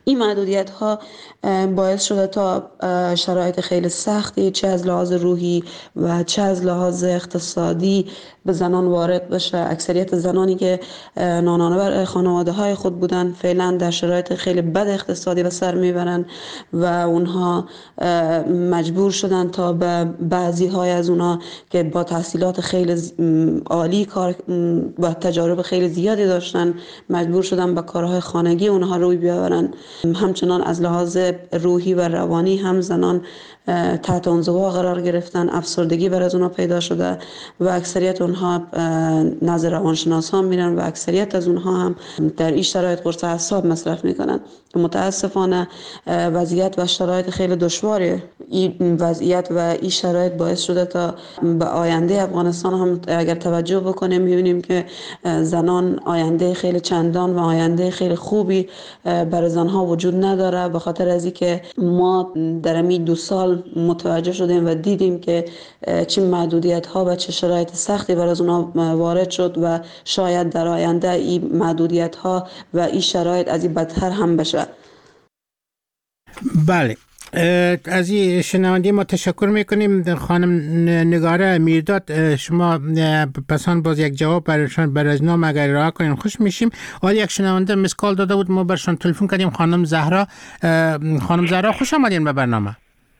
این محدودیت ها باعث شده تا شرایط خیلی سختی چه از لحاظ روحی و چه از لحاظ اقتصادی به زنان وارد بشه. اکثریت زنانی که نانانه بر خانواده های خود بودن فعلا در شرایط خیلی بد اقتصادی به سر میبرن و اونها مجبور شدن تا به بعضی های از اونها که با تحصیلات خیلی عالی کار و تجارب خیلی زیادی داشتن مجبور شدن به کارهای خانگی اونها روی بیاورن. همچنان از لحاظ روحی و روانی هم زنان تحت انزوا قرار گرفتن، افسردگی بر از اونها پیدا شده و اکثریت اونها نزد روانشناسان میرن و اکثریت از اونها هم در این شرایط قرص اعصاب مصرف میکنن. متاسفانه وضعیت و شرایط خیلی دشواره. این وضعیت و این شرایط باعث شده تا به آینده افغانستان هم اگر توجه بکنیم میبینیم که زنان آینده خیلی چندان و آینده خیلی خوبی برای زنها وجود نداره، به خاطر از اینکه ما در این 2 سال متوجه شدیم و دیدیم که چه محدودیت ها و چه شرایط سختی برای اونها وارد شد و شاید در آینده این محدودیت ها و این شرایط از این بدتر هم بشه. بله، از این شنونده ما تشکر میکنیم. خانم نگاره میرداد، شما پسان باز یک جواب برایشان بر از نام اگر راه کنین خوش میشیم. حالا یک شنونده مسکال داده بود، ما برشان تلفن کردیم. خانم زهرا. خانم زهرا خوش آمدین به برنامه.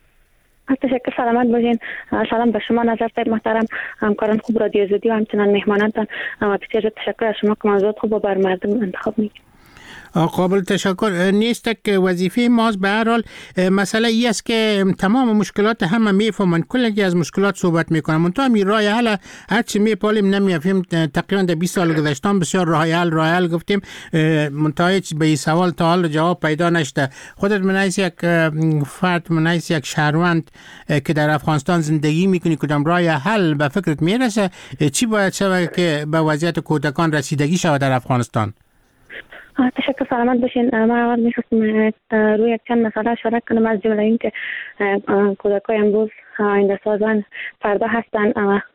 تشکر، سلامت باشین. سلام به شما نظر صاحب محترم، همکاران خوب رادیو آزادی و همچنان مهمانانتان. بسیار تشکر از شما که موضوعات خوب بر مردم انتخاب میکنید. قابل تشکر نیست که وظیفه ماست. به هر حال مسئله ای است که تمام مشکلات همه میفهمن، کلی از مشکلات صحبت میکنن، منتها می راه حل هرچی میپالیم نمیافیم. تقریبا در 20 سال گذشته بسیار راه حل گفتیم، منتها به این سوال تا حال جواب پیدا نشده. خودت منیس یک فرد، منیس یک شهروند که در افغانستان زندگی میکنی، کدام راه حل به فکرت میرسه؟ چی باید شود که به وضعیت کودکان رسیدگی شود در افغانستان؟ تشکر، سلامت باشین. من اول میخواستم روی یک چند مسئله اشاره کنم، از جمله این که کودکای امروز آینده سازان فردا هستن.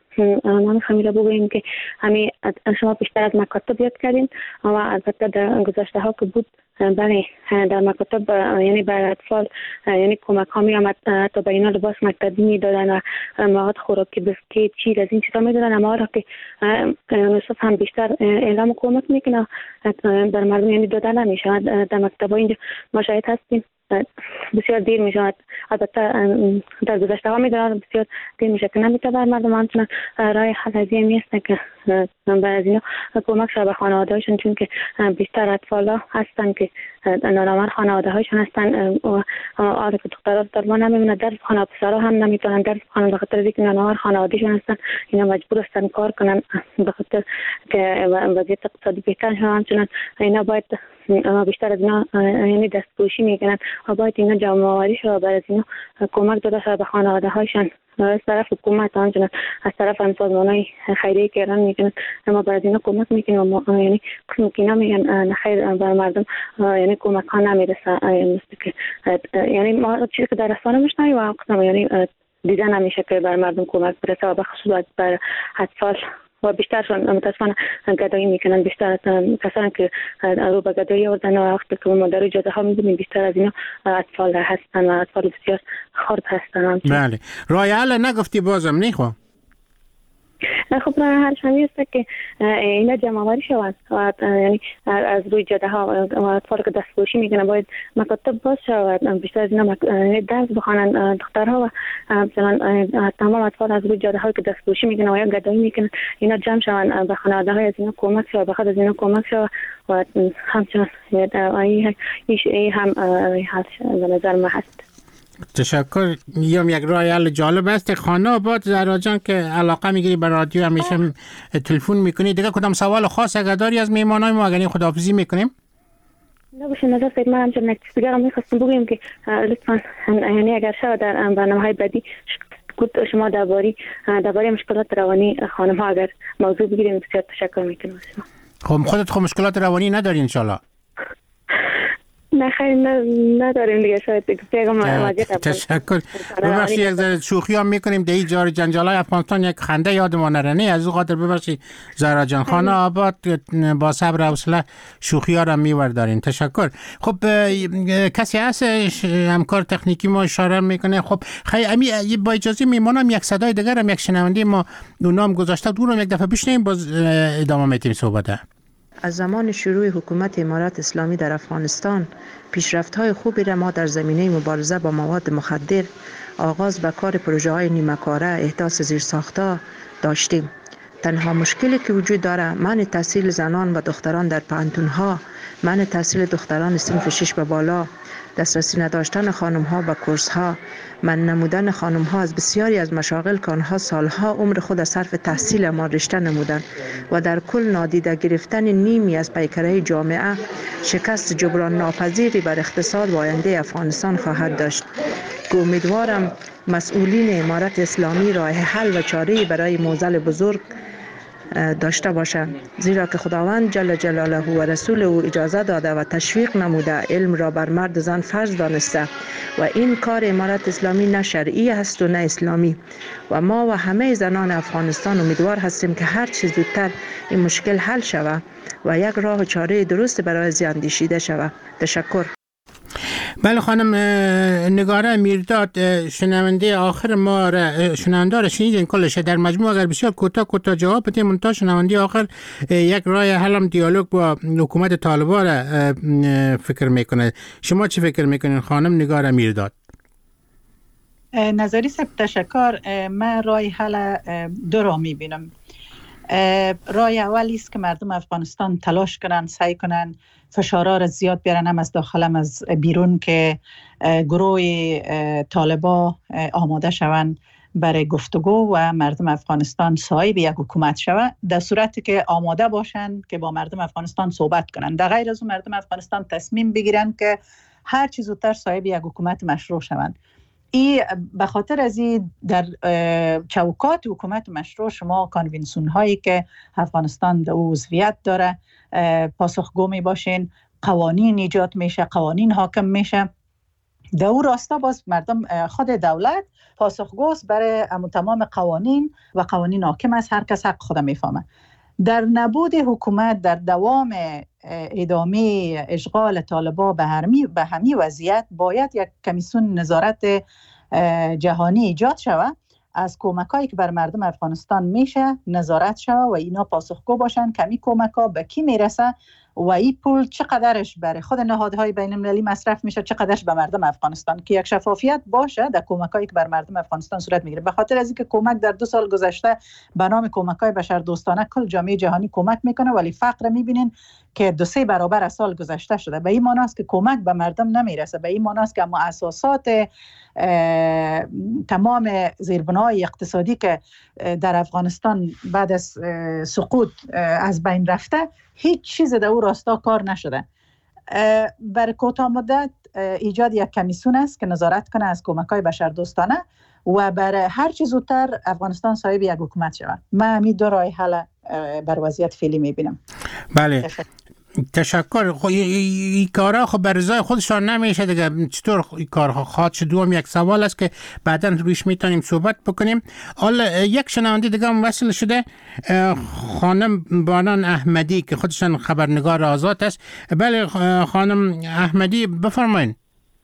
ما میخوایم را بگوییم که همین شما بیشتر از مکاتب یاد کردین و البته در گذشته ها که بود بله در مکاتب یعنی برای اطفال یعنی کمک ها می آمد، تا به اینا لباس مکتبی می دادن و مواد خوراکی بسکیت چیز از این چیزا می دادن، اما را که یونیسف هم بیشتر اعلام کمک میکنه در مردم یعنی دادن نمیشه. در مکتب ها اینجا ما شاهد هستیم بسیار دیر می شود. البته در گذشته ها می دارن بسیار دیر میشه که نمیتونه بر مردم همچنان راه حل از این میست که برای اینا کمک شده به خانواده هایشون، چون که بیشتر اطفال ها هستن که نانآور خانواده هایشون هستن و آره که دخترها درمان نمیمونه، درس خانه پسرها هم نمیتونن درس خانه به خاطر اینکه نانآور خانوادهشون هستن، اینا مجبور هستن کار کنن به خاطر که وضعیت اقتصادی بهتر شده. همچنان اینا باید بیشتر از اینا یعنی دستپوشی میکنن و باید اینا جمع آوری شده برای از اینا کمک داده شده به خانواده هایشان از طرف حکومت، همچنان از طرف هم سازمان‌های خیریه که ایران میکنن. ما برای اینا کمک میکنیم و یعنی اینا میگن خیر بر مردم یعنی کمک ها نمیرسه، یعنی ما چیزی که در رسانه میشنویم و قسم یعنی دیده نمیشه که بر مردم کمک برسه و به خصوص بر اطفال و بیشترشون متاسفانه گدایی میکنن. بیشتر کسانی که رو به گدایی آوردن و وقتی که ما در جاده ها میبینیم بیشتر از اینا اطفال هستن و اطفال بسیار خرد هستن. بله، راه حل نگفتی بازم نیخوا؟ خب راه حل همی است که اینا جمع آوری شود و یعنی از روی جاده ها و اطفال که دستپوشی میکنن باید مکاتب باز شود، بیشتر از اینا درس بخوانن دخترها و تمام اطفال از روی جاده ها که دستپوشی میکنن و یا گدایی میکنن اینا جمع شوند به خانواده های از اینا کمک شود، بخاطر از اینا کمک شود و همچنان این هم حل به نظر ما هست. تشکر. یک راه حل جالب است. خانه آباد زهرا جان که علاقه میگیری به رادیو همیشه تلفن میکنی، دیگه کدام سوال خاص اگر داری از مهمانای ما اگر خداحافظی میکنیم؟ نه باشه نظر سید من همچنان یک چیز دیگر هم میخواستم بگویم که لطفا یعنی اگر شد در برنامه‌های بعدی شما درباره مشکلات روانی خانم ها اگر موضوع بگیریم بسیار تشکر میکنم. خب خودت مشکلات روانی نداری انشالله؟ نخیر نداریم دیگه. شاید پیغام مواجه تشکر. ببخشید یک ذره شوخی هم میکنیم در جار جنجالای افغانستان یک خنده یادمان نره. از او خاطر ببخشید زهرا جان. خانه آباد با صبر و حوصله شوخی ها را میوردارین. تشکر. خب کسی هست همکار تکنیکی ما اشاره میکنه؟ خب خیلی با اجازه میمونم یک صدای دیگر هم یک شنونده ما اونام گذاشته دورم یک دفعه بشنیم باز ادامه میتیم صحبت. از زمان شروع حکومت امارات اسلامی در افغانستان پیشرفت‌های خوبی را ما در زمینه مبارزه با مواد مخدر، آغاز به کار پروژه‌های نیمه‌کاره، احداث زیرساخت‌ها داشتیم. تنها مشکلی که وجود داره منع تحصیل زنان و دختران در پانتون‌ها، منع تحصیل دختران صنف 6 به بالا، دسترسی نداشتن خانم‌ها به کورس‌ها، منع نمودن خانم‌ها از بسیاری از مشاغل که آنها سالها عمر خود از صرف تحصیل ما رشته نمودند و در کل نادیده گرفتن نیمی از پیکره جامعه شکست جبران ناپذیری بر اقتصاد و آینده افغانستان خواهد داشت. امیدوارم مسئولین امارت اسلامی راه حل و چاره‌ای برای معضل بزرگ داشته باشند، زیرا که خداوند جل جلاله و رسول او اجازه داده و تشویق نموده علم را بر مرد زن فرض دانسته و این کار امارت اسلامی نه شرعی است و نه اسلامی و ما و همه زنان افغانستان امیدوار هستیم که هر چه زودتر این مشکل حل شود و یک راه و چاره درست برای اندیشیده شود. تشکر. بله خانم نگاره میرداد، شنونده آخر ما را شنونده را شنیدین کلش. در مجموع اگر بسیار کوتاه جواب بدیم منتها شنونده آخر یک راه حل هم دیالوگ با حکومت طالبان را فکر میکنه. شما چی فکر میکنین خانم نگاره میرداد؟ نظری صاحب تشکر. من راه حل دو را میبینم. راه اولی است که مردم افغانستان تلاش کنن، سعی کنن فشارها را زیاد بیارن، هم از داخل هم از بیرون، که گروه طالبا آماده شوند برای گفتگو و مردم افغانستان صاحب یک حکومت شود، در صورتی که آماده باشند که با مردم افغانستان صحبت کنند. در غیر از اون مردم افغانستان تصمیم بگیرند که هر چیز زودتر صاحب یک حکومت مشروع شوند. این به خاطر از این در چوکات حکومت مشروع شما کانوینسیون هایی که افغانستان در عضویت داره پاسخگو می باشین، قوانین ایجاد میشه، قوانین حاکم میشه. در اون راستا باز مردم خود دولت پاسخگوست برای تمام قوانین و قوانین حاکم است. هر کس حق خود میفهمه. در نبود حکومت، در دوام ادامه اشغال طالبان به همین وضعیت باید یک کمیسیون نظارت جهانی ایجاد شود، از کمکایی که بر مردم افغانستان میشه نظارت شود و اینا پاسخگو باشن که این کمک‌ها به کی میرسه و این پول چقدرش برای خود نهادهای بین المللی مصرف میشه، چقدرش به مردم افغانستان، که یک شفافیت باشه در کمکایی که بر مردم افغانستان صورت میگیره. به خاطر از اینکه کمک در 2 سال گذشته به نام کمک‌های بشردوستانه کل جامعه جهانی کمک میکنه، ولی فقر میبینین که 2-3 برابر از سال گذشته شده. به این معنی است که کمک به مردم نمیرسه. به این معنی است که اساسات تمام زیربناهای اقتصادی که در افغانستان بعد از سقوط از بین رفته، هیچ چیز در او راستا کار نشده. برای کوتاه مدت ایجاد یک کمیسیون است که نظارت کنه از کمک‌های بشردوستانه و برای هر چیز زودتر افغانستان صاحب یک حکومت شود. من همین دو راه حل بر وضعیت فعلی میبینم. بله تشکر. خب این کارها خب بر رضای خودشان نمیشه دیگه. چطور این کارها خواهد شد؟ دوم یک سوال است که بعدا رویش میتونیم صحبت بکنیم. حالا یک شنونده دیگه هم وصل شده، خانم بانان احمدی که خودشان خبرنگار آزاد است. بله خانم احمدی بفرمایید.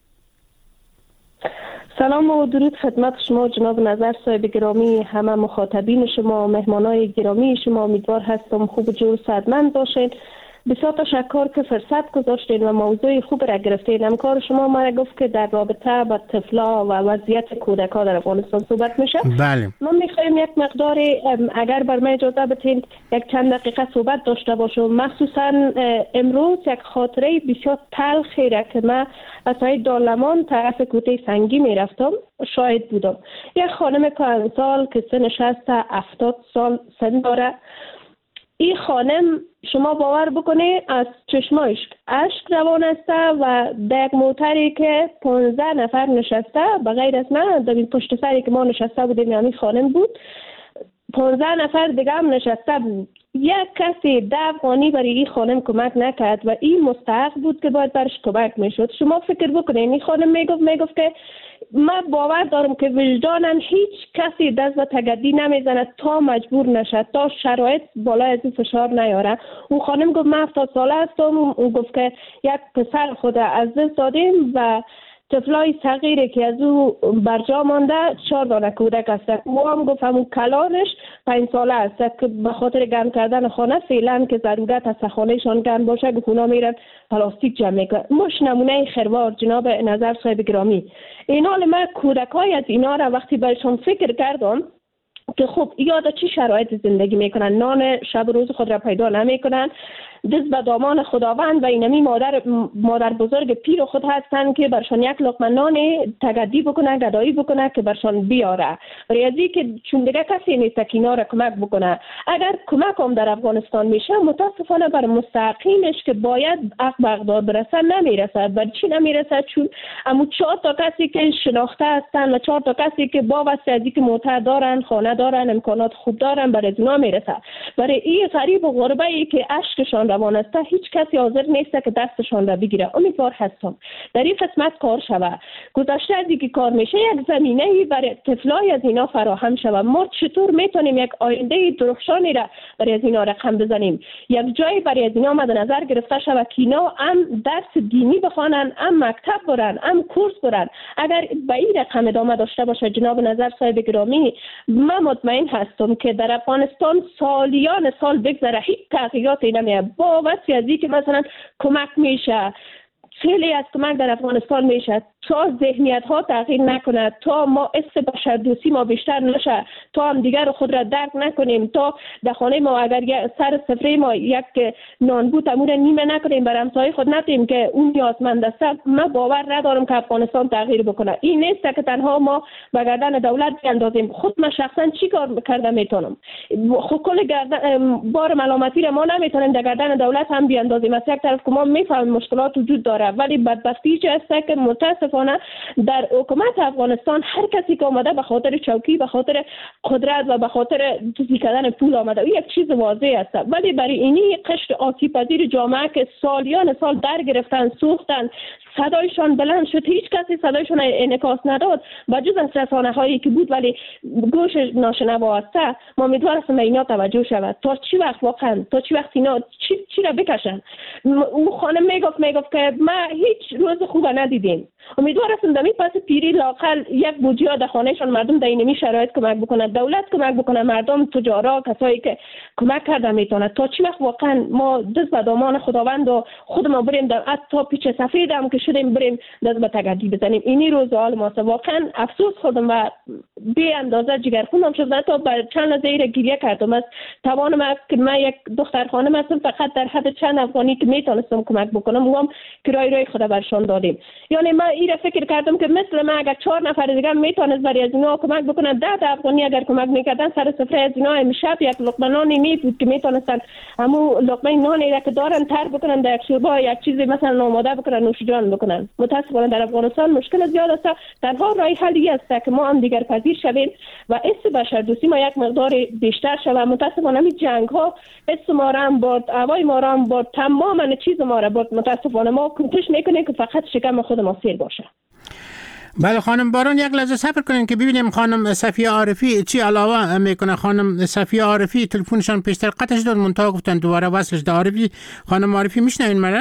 سلام و درود خدمت شما جناب نظر صاحب گرامی، همه مخاطبین شما، مهمانای گرامی شما. امیدوار هستم خوب و جور صحتمند باشید. بسیار تشکر که فرصت گذاشتین و موضوع خوب را گرفتین. همکار شما ما گفت که در رابطه با طفلا و وضعیت کودکان در افغانستان صحبت میشه. بله. ما میخوایم یک مقدار اگر بر من اجازه بدین یک چند دقیقه صحبت داشته باشم. مخصوصا امروز یک خاطره بسیار تلخی را که من از سایت دارلمان طرف کوته سنگی میرفتم شاهد بودم. یک خانم 5 سال که سنش هست 70 سال سن داره. این خانم شما باور بکنه از چشماش اشک روان است و در یک موتری که 15 نفر نشسته، به غیر از من در این پشت سری که ما نشسته بودیم همین خانم بود، 15 نفر دیگه هم نشسته بود. یک کسی 10 افغانی برای این خانم کمک نکرد و این مستحق بود که باید برش کمک میشد. شما فکر بکنین این خانم میگفت که من باور دارم که وجدانن هیچ کسی دست به تگدی نمیزنه تا مجبور نشد، تا شرایط بالای از این فشار نیاره. اون خانم گفت من 70 ساله هستم. اون گفت که یک پسر خود از دست دادیم و طفلای صغیری که از او برجا مانده 4 دانه کودک هست. او هم گفت همون کلانش 5 ساله است که به خاطر گرم کردن خانه فعلا که ضرورت است خانهشان گرم باشه که اونا میرن پلاستیک جمع میکنن. مش نمونه خروار جناب نظر صاحب گرامی. این حال من کودکای از اینا را وقتی بهشون فکر کردم که خب یاد چی شرایط زندگی میکنن، نان شب روز خود را پیدا نمیکنن، دست به دامان خداوند و اینمی مادر بزرگ پیر خود هستن که برشان یک لقمه نان تگدی بکنه، گدایی بکنه که برشان بیاره. برای ازی که چون دیگه کسی نیست که اینا را کمک بکنه. اگر کمک هم در افغانستان میشه متاسفانه بر مستحقینش که باید حق به اقدار برسن نمیرسد. برای چی نمیرسد؟ چون امو 4 تا کسی که شناخته هستن و 4 تا کسی که با وسیعتی که موتر دارن، خانه دارن، امکانات خوب دارن برای اونا میرسد. برای این غریب و غربه ای که اشکشان روان است هیچ کسی حاضر نیست که دستشان را بگیره. امیدوار هستم در این قسمت کار شوه. گذشته از اینکه کار میشه یک زمینه‌ای برای طفلای از اینا فراهم شوه. ما چطور میتونیم یک آینده درخشانی را برای از اینا رقم بزنیم؟ یک جایی برای از اینا مد نظر گرفته شوه که اینا هم درس دینی بخوانن، هم مکتب برن، هم کورس برن. اگر به این رقم ادامه داشته باشه جناب نظر صاحب گرامی، من مطمئن هستم که در افغانستان سالیان سال بگذره هیچ تغییراتی نمیاد. با وسیعتی که مثلا کمک میشه، خیلی از کمک در افغانستان میشه تا ذهنیت ها تغییر نکنه، تا ما حس بشردوستی ما بیشتر نشه، تا هم دیگر خود را درک نکنیم، تا در خانه ما اگر سر سفره ما یک نان بود امور نیمه نکنیم بر همسایه خود ندیم که اون نیازمند است. من باور ندارم که افغانستان تغییر بکنه. این نیست که تنها ما به گردن دولت بیاندازیم. خود من شخصا چی کار کرده میتونم؟ خود کل بار ملامتی را ما نمیتونیم در گردن دولت هم بیاندازیم. از یک طرف که ما میفهمیم مشکلات وجود داره، ولی بدبختی چه است که متاسفانه در حکومت افغانستان هر کسی که آمده به خاطر چوکی، به خاطر قدرت و به خاطر چیزی کردن پول آمده. این یک چیز واضح است. ولی برای اینی قشر آسیب‌پذیر جامعه که سالیان سال در گرفتن، سوختن، صدایشان بلند شد، هیچ کسی صدایشان انعکاس نداد و جز از رسانه هایی که بود ولی گوش ناشنوا است. ما امیدوار هستم به اینا توجه شود. تا چی وقت واقعا، تا چی وقت اینا چی را بکشن؟ اون خانم میگفت که ما هیچ روز خوب ندیدیم. امیدوار هستم در پس پیری لاقل یک بودجه در خانهشان مردم در اینمی شرایط کمک بکنه، دولت کمک بکنه، مردم، تجارا، کسایی که کمک کرده میتونه. تا چی وقت واقعا ما دست به دامان خداوند و خود ما بریم در تا پیچ سفید هم که شدیم بریم دست به تگدی بزنیم؟ اینی روز حال ماست. واقعا افسوس خوردم و بی اندازه جگرخونم شد. تا بر چند لحظه گریه کردم. از توانم که من یک دختر خانم هستم، فقط در حد چند افغانی که میتونستم کمک بکنم و هم کرایه روی خود برشان دادیم. یعنی من این را فکر کردم که مثل من اگر 4 نفر دیگه میتونست برای از اینا کمک بکنن، 10 افغانی اگر کمک میکردن سر سفره از اینا امشب یک لقمه نانی میبود که میتونستن همون لقمه نانی را که دارن تر بکنن در یک شوربا یک چیزی مثلا آماده بکنن، نوش جان بکنن. متاسفانه در افغانستان مشکل زیاد است. تنها راه حلی است که ما هم دیگر پذیر شویم و حس بشردوستی ما یک مقدار بیشتر شود. متاسفانه این جنگ ها حس ما را هم برد، هوای ما را هم برد، تمام چیز ما را برد. متاسفانه ما کوشش میکنیم که فقط شکم خود ما سیر باشه. بله خانم باران، یک لحظه صبر کنین که ببینیم خانم صفیه عارفی چی علاوه میکنه. خانم صفیه عارفی تلفنشان پیشتر قطع شد، منتها گفتن دوباره وصلش ده. عارفی خانم عارفی میشنوین مرا؟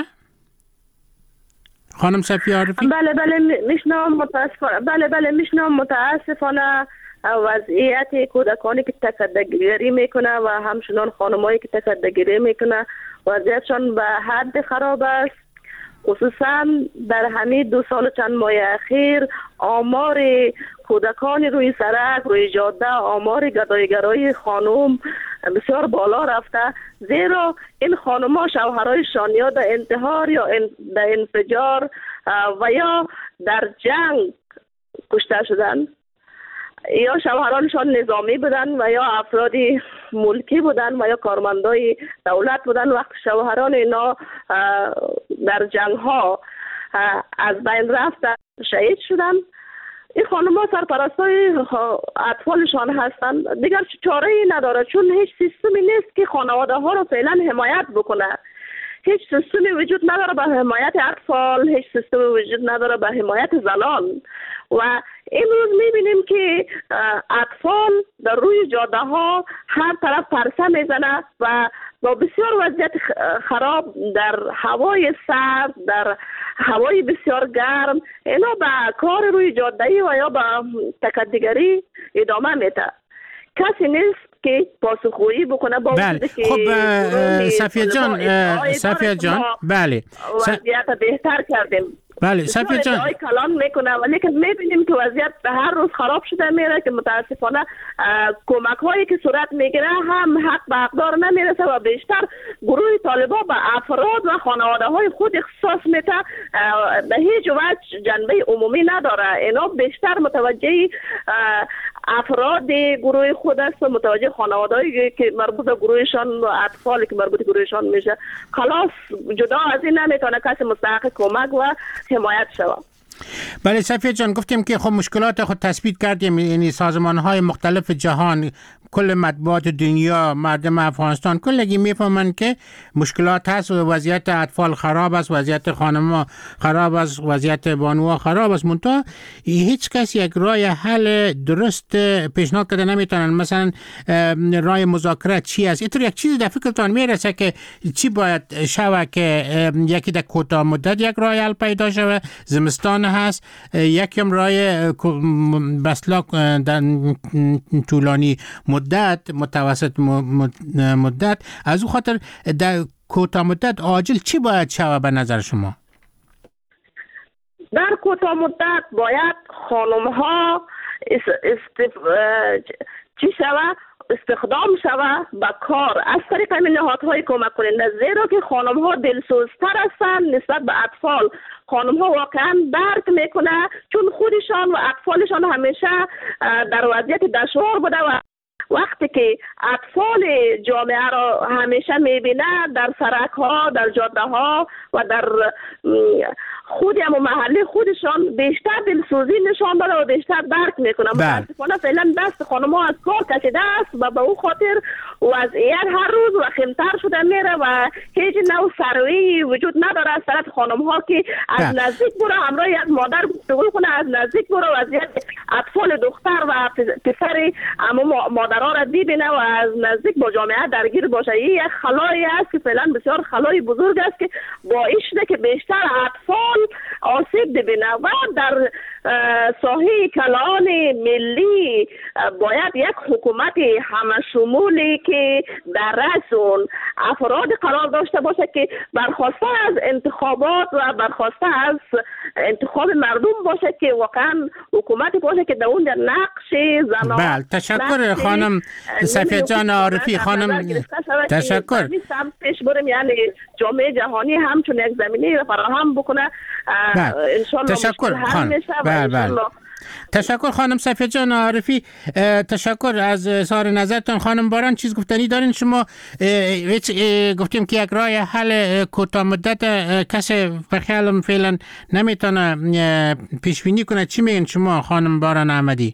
خانم صفیه عارفی؟ بله میشنوم. متاسفانه بله میشنوم. متاسفانه وضعیت کودکانی که تکده‌گیری میکنه و همچنان خانمایی که تکده‌گیری میکنه وضعیتشان به حد خراب است. خصوصا در همین 2 سال چند ماه اخیر آمار کودکان روی سرک، روی جاده، آمار گدایگرای خانم بسیار بالا رفته. زیرا این خانم‌ها شوهرایشان یا در انتحار یا در انفجار و یا در جنگ کشته شدن، یا شوهرانشان نظامی بودن و یا افرادی ملکی بودن و یا کارمندای دولت بودن. وقت شوهران اینا در جنگ ها از بین رفتن، شهید شدن، این خانم‌ها سرپرستای اطفالشان هستند، دیگر چاره‌ای نداره، چون هیچ سیستمی نیست که خانواده ها رو فعلا حمایت بکنه. هیچ سیستمی وجود نداره به حمایت اطفال، هیچ سیستمی وجود نداره به حمایت زنان. و امروز میبینیم که اطفال در روی جاده ها هر طرف پرسه میزنه و با بسیار وضعیت خراب در هوای سرد، در هوای بسیار گرم، اینا به کار روی جاده و یا به تکدیگری ادامه میده. کسی نیست که پاسخگویی بکنه با بله. خب صفیه جان بله وضعیت بهتر کردیم. بله صفیه جان کلان میکنه، ولی که میبینیم که وضعیت به هر روز خراب شده میره که متاسفانه کمک هایی که صورت میگیره هم حق به حقدار نمیرسه و بیشتر گروه طالبا به افراد و خانواده های خود اختصاص میده، به هیچ وجه جنبه عمومی نداره. اینا بیشتر متوجه افراد گروه خود است و متوجه خانواده‌ای که مربوط به گروهشان و اطفالی که مربوط به گروهشان میشه. خلاص جدا از این نمیتونه کسی مستحق کمک و حمایت شود. بله صفیه جان، گفتیم که خب مشکلات خود تثبیت کردیم، یعنی سازمان‌های مختلف جهان، کل مطبوعات دنیا، مردم افغانستان کلگی میفهمند که مشکلات هست و وضعیت اطفال خراب است، وضعیت خانم‌ها خراب است، وضعیت بانوها خراب است. منتها هیچ کس یک راه حل درست پیشنهاد کرده نمیتونن. مثلا راه مذاکره چی است؟ اینطور یک چیزی در فکرتان میرسه که چی باید شود که یکی در کوتاه مدت یک راه حل پیدا شود؟ زمستان هست، یکم راه بسلاک در طولانی مدت، متوسط مدت. از او خاطر در کوتاه مدت عاجل چی باید شود به نظر شما؟ در کوتاه مدت باید خانم ها استخدام شود به کار از طریق نهادهای کمک کننده، زیرا که خانم ها دلسوزتر هستند نسبت به اطفال. خانم ها واقعا درک میکنه، چون خودشان و اطفالشان همیشه در وضعیت دشوار بوده و وقتی که اطفال جامعه را همیشه میبینه در سرک ها، در جاده ها و در خود هم محله خودشان، بیشتر دلسوزی نشان داده و بیشتر درک میکنه. متاسفانه فعلا دست خانم ها از کار کشیده است و به او خاطر وضعیت هر روز وخیمتر شده میره و هیچ نوع سروی وجود نداره از طرف خانم ها که از نزدیک برو همراه یک مادر گفتگو کنه، از نزدیک برو وضعیت اطفال دختر و پسر اما مادرها را ببینه و از نزدیک با جامعه درگیر باشه. این یک خلایی است که فعلا بسیار خلای بزرگ است که باعث شده که بیشتر اطفال آسیب ببینه و در ساحه کلان ملی باید یک حکومت همه شمولی که در رأس اون افراد قرار داشته باشه که برخواسته از انتخابات و برخواسته از انتخاب مردم باشه، که واقعا حکومت باشه که در اون در نقش زنان. بله تشکر خانم صفیه جان عارفی. خانم تشکر. پیش بریم، یعنی جامعه جهانی همچون یک زمینه فراهم بکنه. انشالله تشکر خانم. بله. تشکر خانم صفیه جان عارفی، تشکر از اظهار نظرتان. خانم باران چیز گفتنی دارین شما؟ گفتیم که یک راه حل کوتاه مدت کسی به خیالم فعلا نمیتونه پیش بینی کنه. چی میگین شما خانم باران احمدی؟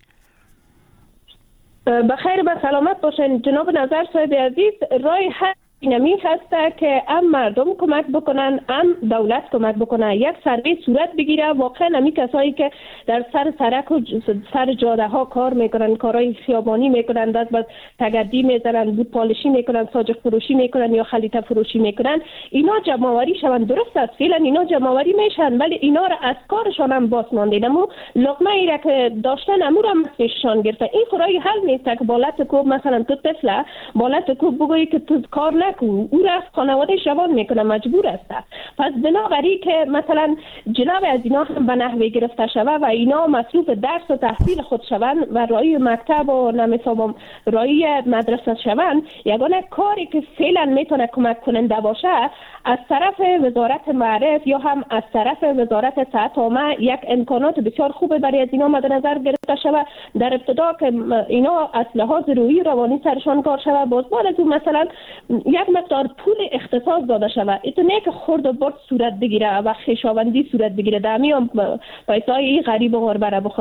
بخیر و سلامت باشین جناب نظر صاحب عزیز. راه حل اینمی هسته که هم مردم کمک بکنن، هم دولت کمک بکنه. یک سروی صورت بگیره. واقعا همی کسایی که در سر سرک و سر جاده ها کار میکنن، کارهای خیابانی میکنن، دست به تگردی میزنن، بود پالشی میکنن، ساجق فروشی میکنن یا خلیطه فروشی میکنن، اینا جمع‌آوری شون. درست است فعلا اینا جمع‌آوری میشن، ولی اینا را از کارشان هم باز ماندین. اما لقمه ای را که داشتن امور هم مسشان گرفتن. این خورای حل نیست که بالات کو مثلا تو طفله بالات کو بگویی که تو کار او را از خانواده روان میکنه، مجبور است. پس بنابراین که مثلا جناب از اینا هم به نحوه گرفته شوه و اینا مصروف درس و تحصیل خود شوند و رای مکتب و نمی‌سابم رای مدرسه شوند، یگانه کاری که فعلا میتونه کمک کننده باشه از طرف وزارت معارف یا هم از طرف وزارت صحت عامه یک امکانات بسیار خوبه برای از اینا مد نظر گرفته شوه. در ابتدا که اینا از لحاظ روحی روانی سرشان کار شوه، باز بعد از اون مثلا یک مقدار پول اختصاص داده شوه. ایتو نه که خورد و برد صورت بگیره و خویشاوندی صورت بگیره، دمی هم پیسای غریب و غربره بخورن.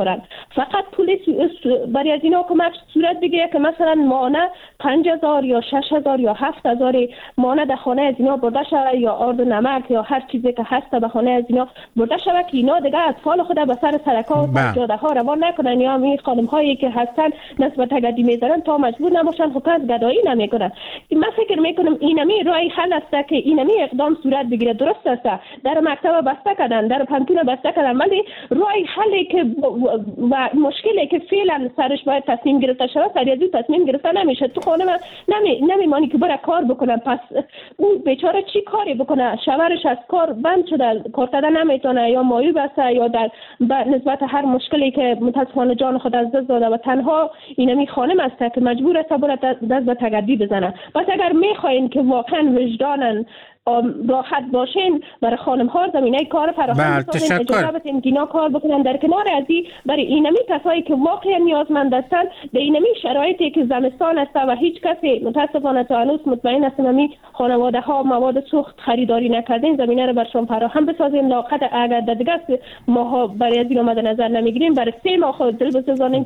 فقط پولیس برای از اینا کمک صورت بگیره که مثلا مانع 5000 یا 6000 یا 7000 مانع در خانه از اینا برده شود، یا آرد و نمک یا هر چیزی که هست به خانه از اینا برده شود که اینا دیگه اطفال خود به سر سرکا و جاده ها روان نکنن، یا می خانم هایی که هستن نسبت تگدی میذارن تا مجبور نباشن خود از گدایی نمیکنن. من فکر میکنم اینمی راه حل است که اینمی اقدام صورت بگیره. درست است در مکتب بسته کردن، در پانتون بسته کردن، ولی راه حلی که و مشکلی که فعلا سرش باید تصمیم گرفته شود سر از تصمیم گرفته نمیشه. تو خانه نمیمانی که برای کار بکنن، پس اون بیچاره چی کاری بکنه؟ شوهرش از کار بند شده، کار کردن نمیتونه، یا مایو بسته، یا در نسبت هر مشکلی که متاسفانه جان خود از دست داده و تنها اینمی خانم است که مجبور است باید دست به تگدی بزنه. پس اگر میخواین که واقعا وجدانن راحت باشین، برای خانم ها زمینه کار فراهم بسازین، اجازه بدین که اینا کار بکنن. در کنار از این برای اینمی کسایی که واقعا نیازمند هستند، به اینمی شرایطی که زمستان است و هیچ کسی متاسفانه تا هنوز مطمئن است نمی خانواده ها مواد سوخت خریداری نکردین، زمینه رو برشون فراهم بسازین. لاقت اگر دیگه ما برای از این مد نظر نمیگیریم، برای 3 ماه خود دل بسازانیم.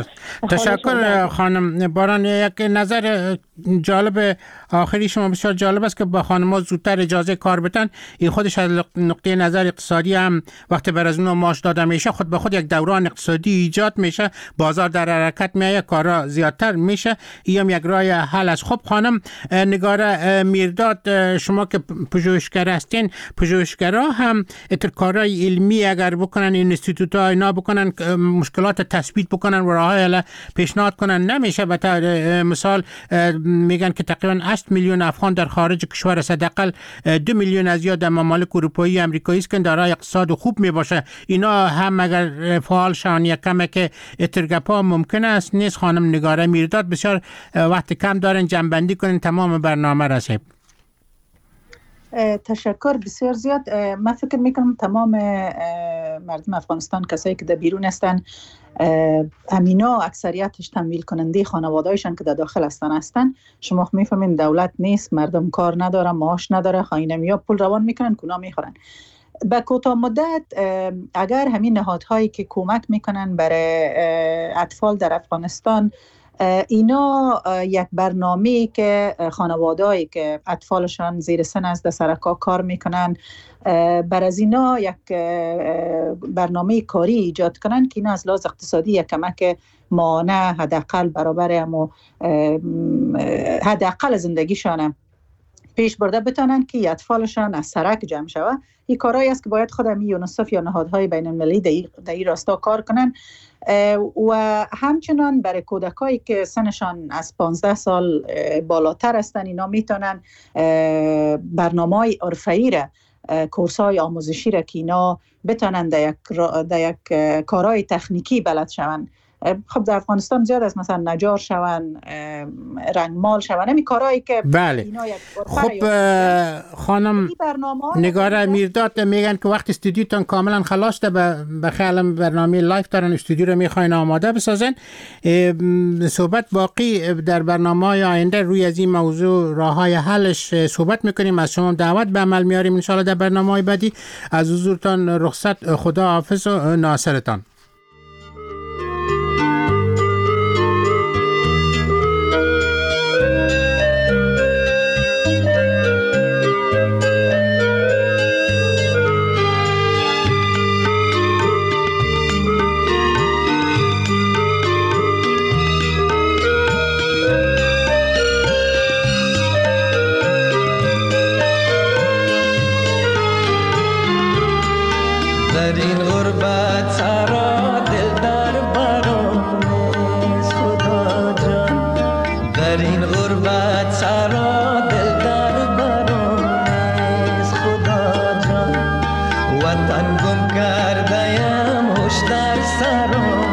تشکر خانم باران. یک نظر جالب آخری شما بسیار جالب است که با خانم‌ها زودتر اجازه کار بدن. این خودش از نقطه نظر اقتصادی هم وقتی بر از اونها معاش داده میشه، خود به خود یک دوران اقتصادی ایجاد میشه، بازار در حرکت میایه، کارا زیادتر میشه. این هم یک راه حل است. خب خانم نگاره میرداد، شما که پژوهشگر هستین، پژوهشگرا هم کارهای علمی اگر بکنن، این اینستیتوت ها اینا بکنن، مشکلات تثبیت بکنن و راههای پیشنهاد کنن، نمیشه. به طور مثال میگن که تقریبا 8 میلیون افغان در خارج کشور است، حداقل 2 میلیون از یا در ممالک اروپایی امریکایی است که دارای اقتصاد خوب میباشه. اینا هم اگر فعال شون یک کمه که اترگپا ممکن است نیست. خانم نگاره میرداد، بسیار وقت کم دارن، جنبندی کنین تمام برنامه رسید. تشکر بسیار زیاد. من فکر میکنم تمام مردم افغانستان، کسایی که در بیرون هستن، امینا اکثریتش تمویل کننده خانوادهایشان که در داخل هستن. شما میفهمین دولت نیست، مردم کار ندارن، معاش نداره، خاینمیا پول روان میکنن، کونا میخورن. به کوتاه مدت اگر همین نهادهایی که کمک میکنن برای اطفال در افغانستان، اینا یک برنامه که خانوادهایی که اطفالشان زیر سن است در سرکا کار میکنن، بر از اینا یک برنامه کاری ایجاد کنن که اینا از لحاظ اقتصادی یک کمک مانع حداقل برابر حداقل زندگیشان پیش برده بتونن که اطفالشان از سرک جمع شود. این کارهایی است که باید خود یونیسف یا نهادهای بین المللی در این راستا کار کنن. و همچنان برای کودکایی که سنشان از 15 سال بالاتر هستن، اینا میتونن برنامه‌های حرفه‌ای را، کورس‌های آموزشی را که اینا بتونن در یک کارهای تکنیکی بلد شون. خب در افغانستان زیاد از مثلا نجار شون، رنگمال شون، همین کارهایی که بله. خب خانم نگاره میرداد میگن که وقت استودیوتان کاملا خلاص ده، به خیالم برنامه لایف دارن، استودیو رو میخواین آماده بسازن. صحبت باقی در برنامه‌های آینده روی از این موضوع راههای حلش صحبت میکنیم. از شما دعوت به عمل میاریم ان شاء الله در برنامه‌های بعدی. از حضورتان رخصت، خدا حافظ و ناصرتان. وطن گم کردیم هوش در سرم